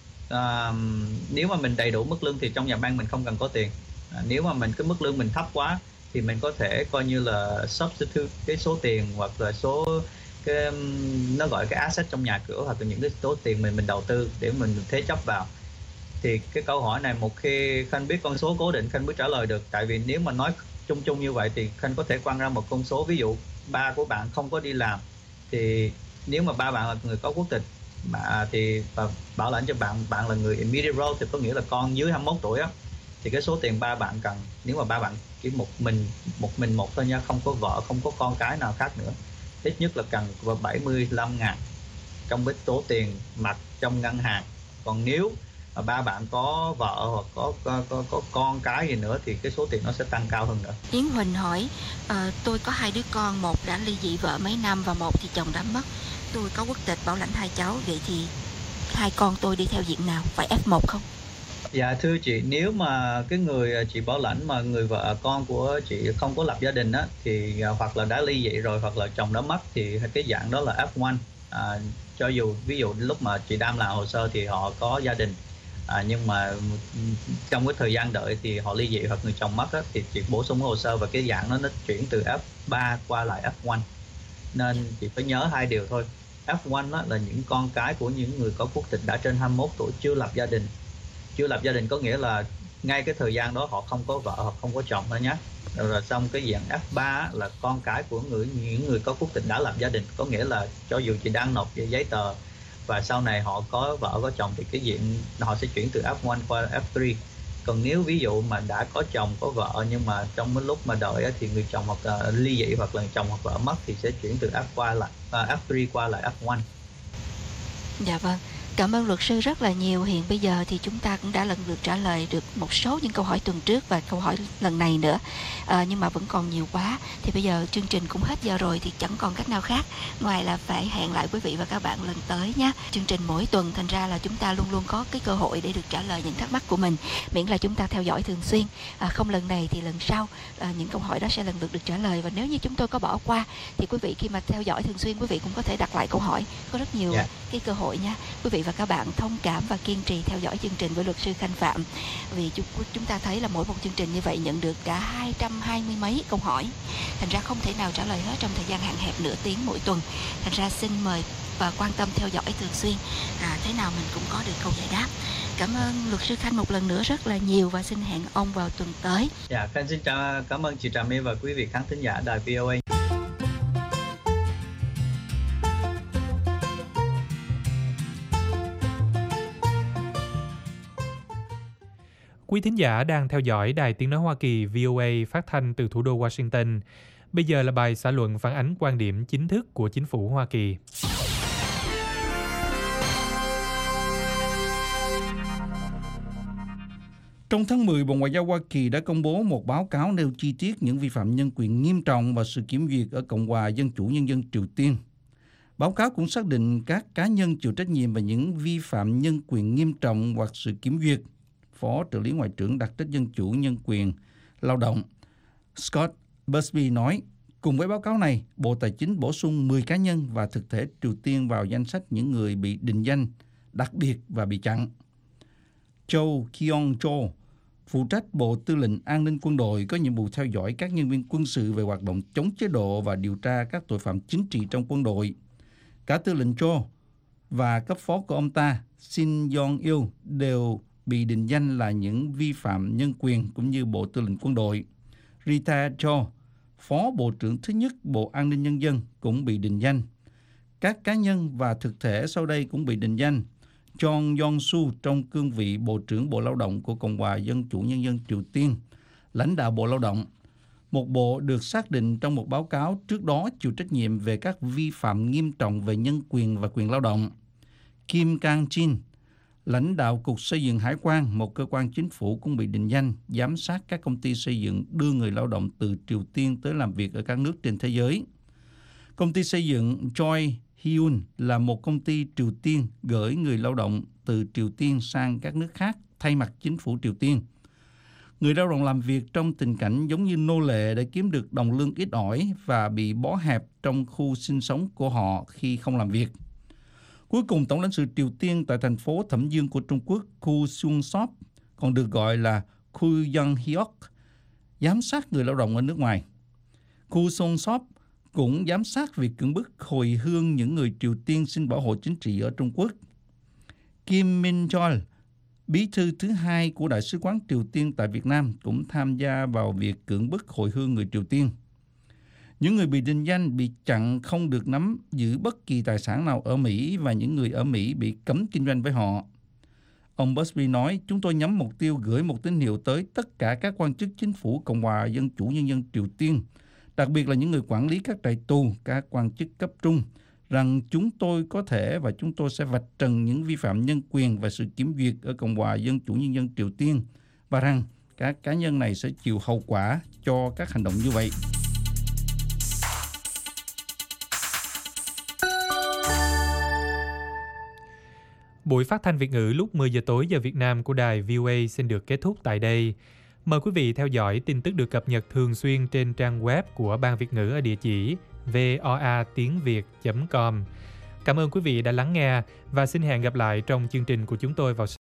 à, nếu mà mình đầy đủ mức lương thì trong nhà băng mình không cần có tiền. À, nếu mà mình cái mức lương mình thấp quá thì mình có thể coi như là substitute cái số tiền hoặc là số cái nó gọi cái asset trong nhà cửa hoặc là những cái số tiền mình mình đầu tư để mình thế chấp vào. Thì cái câu hỏi này một khi Khanh biết con số cố định Khanh mới trả lời được, tại vì nếu mà nói chung chung như vậy thì Khanh có thể quăng ra một con số, ví dụ ba của bạn không có đi làm thì nếu mà ba bạn là người có quốc tịch mà thì bảo lãnh cho bạn bạn là người immediate relative, có nghĩa là con dưới hai mươi mốt tuổi á, thì cái số tiền ba bạn cần, nếu mà ba bạn chỉ một mình một mình một thôi nha, không có vợ, không có con cái nào khác nữa, ít nhất là cần bảy mươi lăm ngàn trong cái số tiền mặt trong ngân hàng. Còn nếu mà ba bạn có vợ hoặc có có, có có con cái gì nữa thì cái số tiền nó sẽ tăng cao hơn nữa. Yến Huỳnh hỏi, ờ, tôi có hai đứa con, một đã ly dị vợ mấy năm và một thì chồng đã mất. Tôi có quốc tịch bảo lãnh hai cháu, vậy thì hai con tôi đi theo diện nào, phải F một không? Dạ thưa chị, nếu mà cái người chị bảo lãnh mà người vợ con của chị không có lập gia đình á, thì hoặc là đã ly dị rồi hoặc là chồng đã mất thì cái dạng đó là F một. À, cho dù ví dụ lúc mà chị Đam làm hồ sơ thì họ có gia đình, à, nhưng mà trong cái thời gian đợi thì họ ly dị hoặc người chồng mất á, thì chị bổ sung hồ sơ và cái dạng nó nó chuyển từ F ba qua lại F một. Nên chị phải nhớ hai điều thôi. F một á, là những con cái của những người có quốc tịch đã trên hai mươi mốt tuổi chưa lập gia đình. Chưa lập gia đình có nghĩa là ngay cái thời gian đó họ không có vợ hoặc không có chồng thôi nhé. Rồi, rồi xong cái dạng F ba là con cái của người những người có quốc tịch đã lập gia đình, có nghĩa là cho dù chị đang nộp về giấy tờ và sau này họ có vợ có chồng thì cái diện họ sẽ chuyển từ F một qua F ba. Còn nếu ví dụ mà đã có chồng có vợ nhưng mà trong cái lúc mà đợi thì người chồng hoặc uh, ly dị hoặc là chồng hoặc vợ mất thì sẽ chuyển từ F qua lại uh, F ba qua lại F một. Dạ vâng. Cảm ơn luật sư rất là nhiều. Hiện bây giờ thì chúng ta cũng đã lần lượt trả lời được một số những câu hỏi tuần trước và câu hỏi lần này nữa, à, nhưng mà vẫn còn nhiều quá. Thì bây giờ chương trình cũng hết giờ rồi thì chẳng còn cách nào khác ngoài là phải hẹn lại quý vị và các bạn lần tới nhé. Chương trình mỗi tuần, thành ra là chúng ta luôn luôn có cái cơ hội để được trả lời những thắc mắc của mình, miễn là chúng ta theo dõi thường xuyên. À, không lần này thì lần sau à, những câu hỏi đó sẽ lần lượt được trả lời. Và nếu như chúng tôi có bỏ qua thì quý vị khi mà theo dõi thường xuyên, quý vị cũng có thể đặt lại câu hỏi. Có rất nhiều yeah. cái cơ hội nha. Quý vị và các bạn thông cảm và kiên trì theo dõi chương trình với luật sư Khanh Phạm, vì chúng ta thấy là mỗi một chương trình như vậy nhận được cả hai trăm hai mươi mấy câu hỏi, thành ra không thể nào trả lời hết trong thời gian hạn hẹp nửa tiếng mỗi tuần. Thành ra xin mời và quan tâm theo dõi thường xuyên, à, thế nào mình cũng có được câu giải đáp. Cảm ơn luật sư Khanh một lần nữa rất là nhiều và xin hẹn ông vào tuần tới. Dạ, Khanh xin chào, cảm ơn chị Trà My và quý vị khán thính giả đài vê o a. Quý thính giả đang theo dõi Đài Tiếng Nói Hoa Kỳ vê o a phát thanh từ thủ đô Washington. Bây giờ là bài xã luận phản ánh quan điểm chính thức của chính phủ Hoa Kỳ. Trong tháng mười, Bộ Ngoại giao Hoa Kỳ đã công bố một báo cáo nêu chi tiết những vi phạm nhân quyền nghiêm trọng và sự kiểm duyệt ở Cộng hòa Dân chủ Nhân dân Triều Tiên. Báo cáo cũng xác định các cá nhân chịu trách nhiệm về những vi phạm nhân quyền nghiêm trọng hoặc sự kiểm duyệt. Phó trợ lý Ngoại trưởng đặc trách Dân chủ Nhân quyền Lao động Scott Busby nói, cùng với báo cáo này, Bộ Tài chính bổ sung mười cá nhân và thực thể Triều Tiên vào danh sách những người bị định danh đặc biệt và bị chặn. Cho Kyung-cho, phụ trách Bộ Tư lệnh An ninh Quân đội, có nhiệm vụ theo dõi các nhân viên quân sự về hoạt động chống chế độ và điều tra các tội phạm chính trị trong quân đội. Cả Tư lệnh Cho và cấp phó của ông ta, Shin Yong-il, đều bị định danh là những vi phạm nhân quyền cũng như Bộ Tư lệnh Quân đội. Rita Cho, Phó Bộ trưởng thứ nhất Bộ An ninh Nhân dân, cũng bị định danh. Các cá nhân và thực thể sau đây cũng bị định danh. Chong Yong-su trong cương vị Bộ trưởng Bộ Lao động của Cộng hòa Dân chủ Nhân dân Triều Tiên, lãnh đạo Bộ Lao động, một bộ được xác định trong một báo cáo trước đó chịu trách nhiệm về các vi phạm nghiêm trọng về nhân quyền và quyền lao động. Kim Kang-jin, lãnh đạo Cục Xây dựng Hải quan, một cơ quan chính phủ, cũng bị định danh, giám sát các công ty xây dựng đưa người lao động từ Triều Tiên tới làm việc ở các nước trên thế giới. Công ty xây dựng Choi Hyun là một công ty Triều Tiên gửi người lao động từ Triều Tiên sang các nước khác thay mặt chính phủ Triều Tiên. Người lao động làm việc trong tình cảnh giống như nô lệ để kiếm được đồng lương ít ỏi và bị bó hẹp trong khu sinh sống của họ khi không làm việc. Cuối cùng, Tổng lãnh sự Triều Tiên tại thành phố Thẩm Dương của Trung Quốc, Khu Sung Sop, còn được gọi là Khu Young Hyok, giám sát người lao động ở nước ngoài. Khu Sung Sop cũng giám sát việc cưỡng bức hồi hương những người Triều Tiên xin bảo hộ chính trị ở Trung Quốc. Kim Min Chol, bí thư thứ hai của Đại sứ quán Triều Tiên tại Việt Nam, cũng tham gia vào việc cưỡng bức hồi hương người Triều Tiên. Những người bị định danh bị chặn không được nắm giữ bất kỳ tài sản nào ở Mỹ và những người ở Mỹ bị cấm kinh doanh với họ. Ông Busby nói, chúng tôi nhắm mục tiêu gửi một tín hiệu tới tất cả các quan chức chính phủ Cộng hòa Dân chủ Nhân dân Triều Tiên, đặc biệt là những người quản lý các trại tù, các quan chức cấp trung, rằng chúng tôi có thể và chúng tôi sẽ vạch trần những vi phạm nhân quyền và sự kiểm duyệt ở Cộng hòa Dân chủ Nhân dân Triều Tiên, và rằng các cá nhân này sẽ chịu hậu quả cho các hành động như vậy. Buổi phát thanh Việt ngữ lúc mười giờ tối giờ Việt Nam của đài vê o a xin được kết thúc tại đây. Mời quý vị theo dõi tin tức được cập nhật thường xuyên trên trang web của Ban Việt ngữ ở địa chỉ voa tiếng việt chấm com. Cảm ơn quý vị đã lắng nghe và xin hẹn gặp lại trong chương trình của chúng tôi vào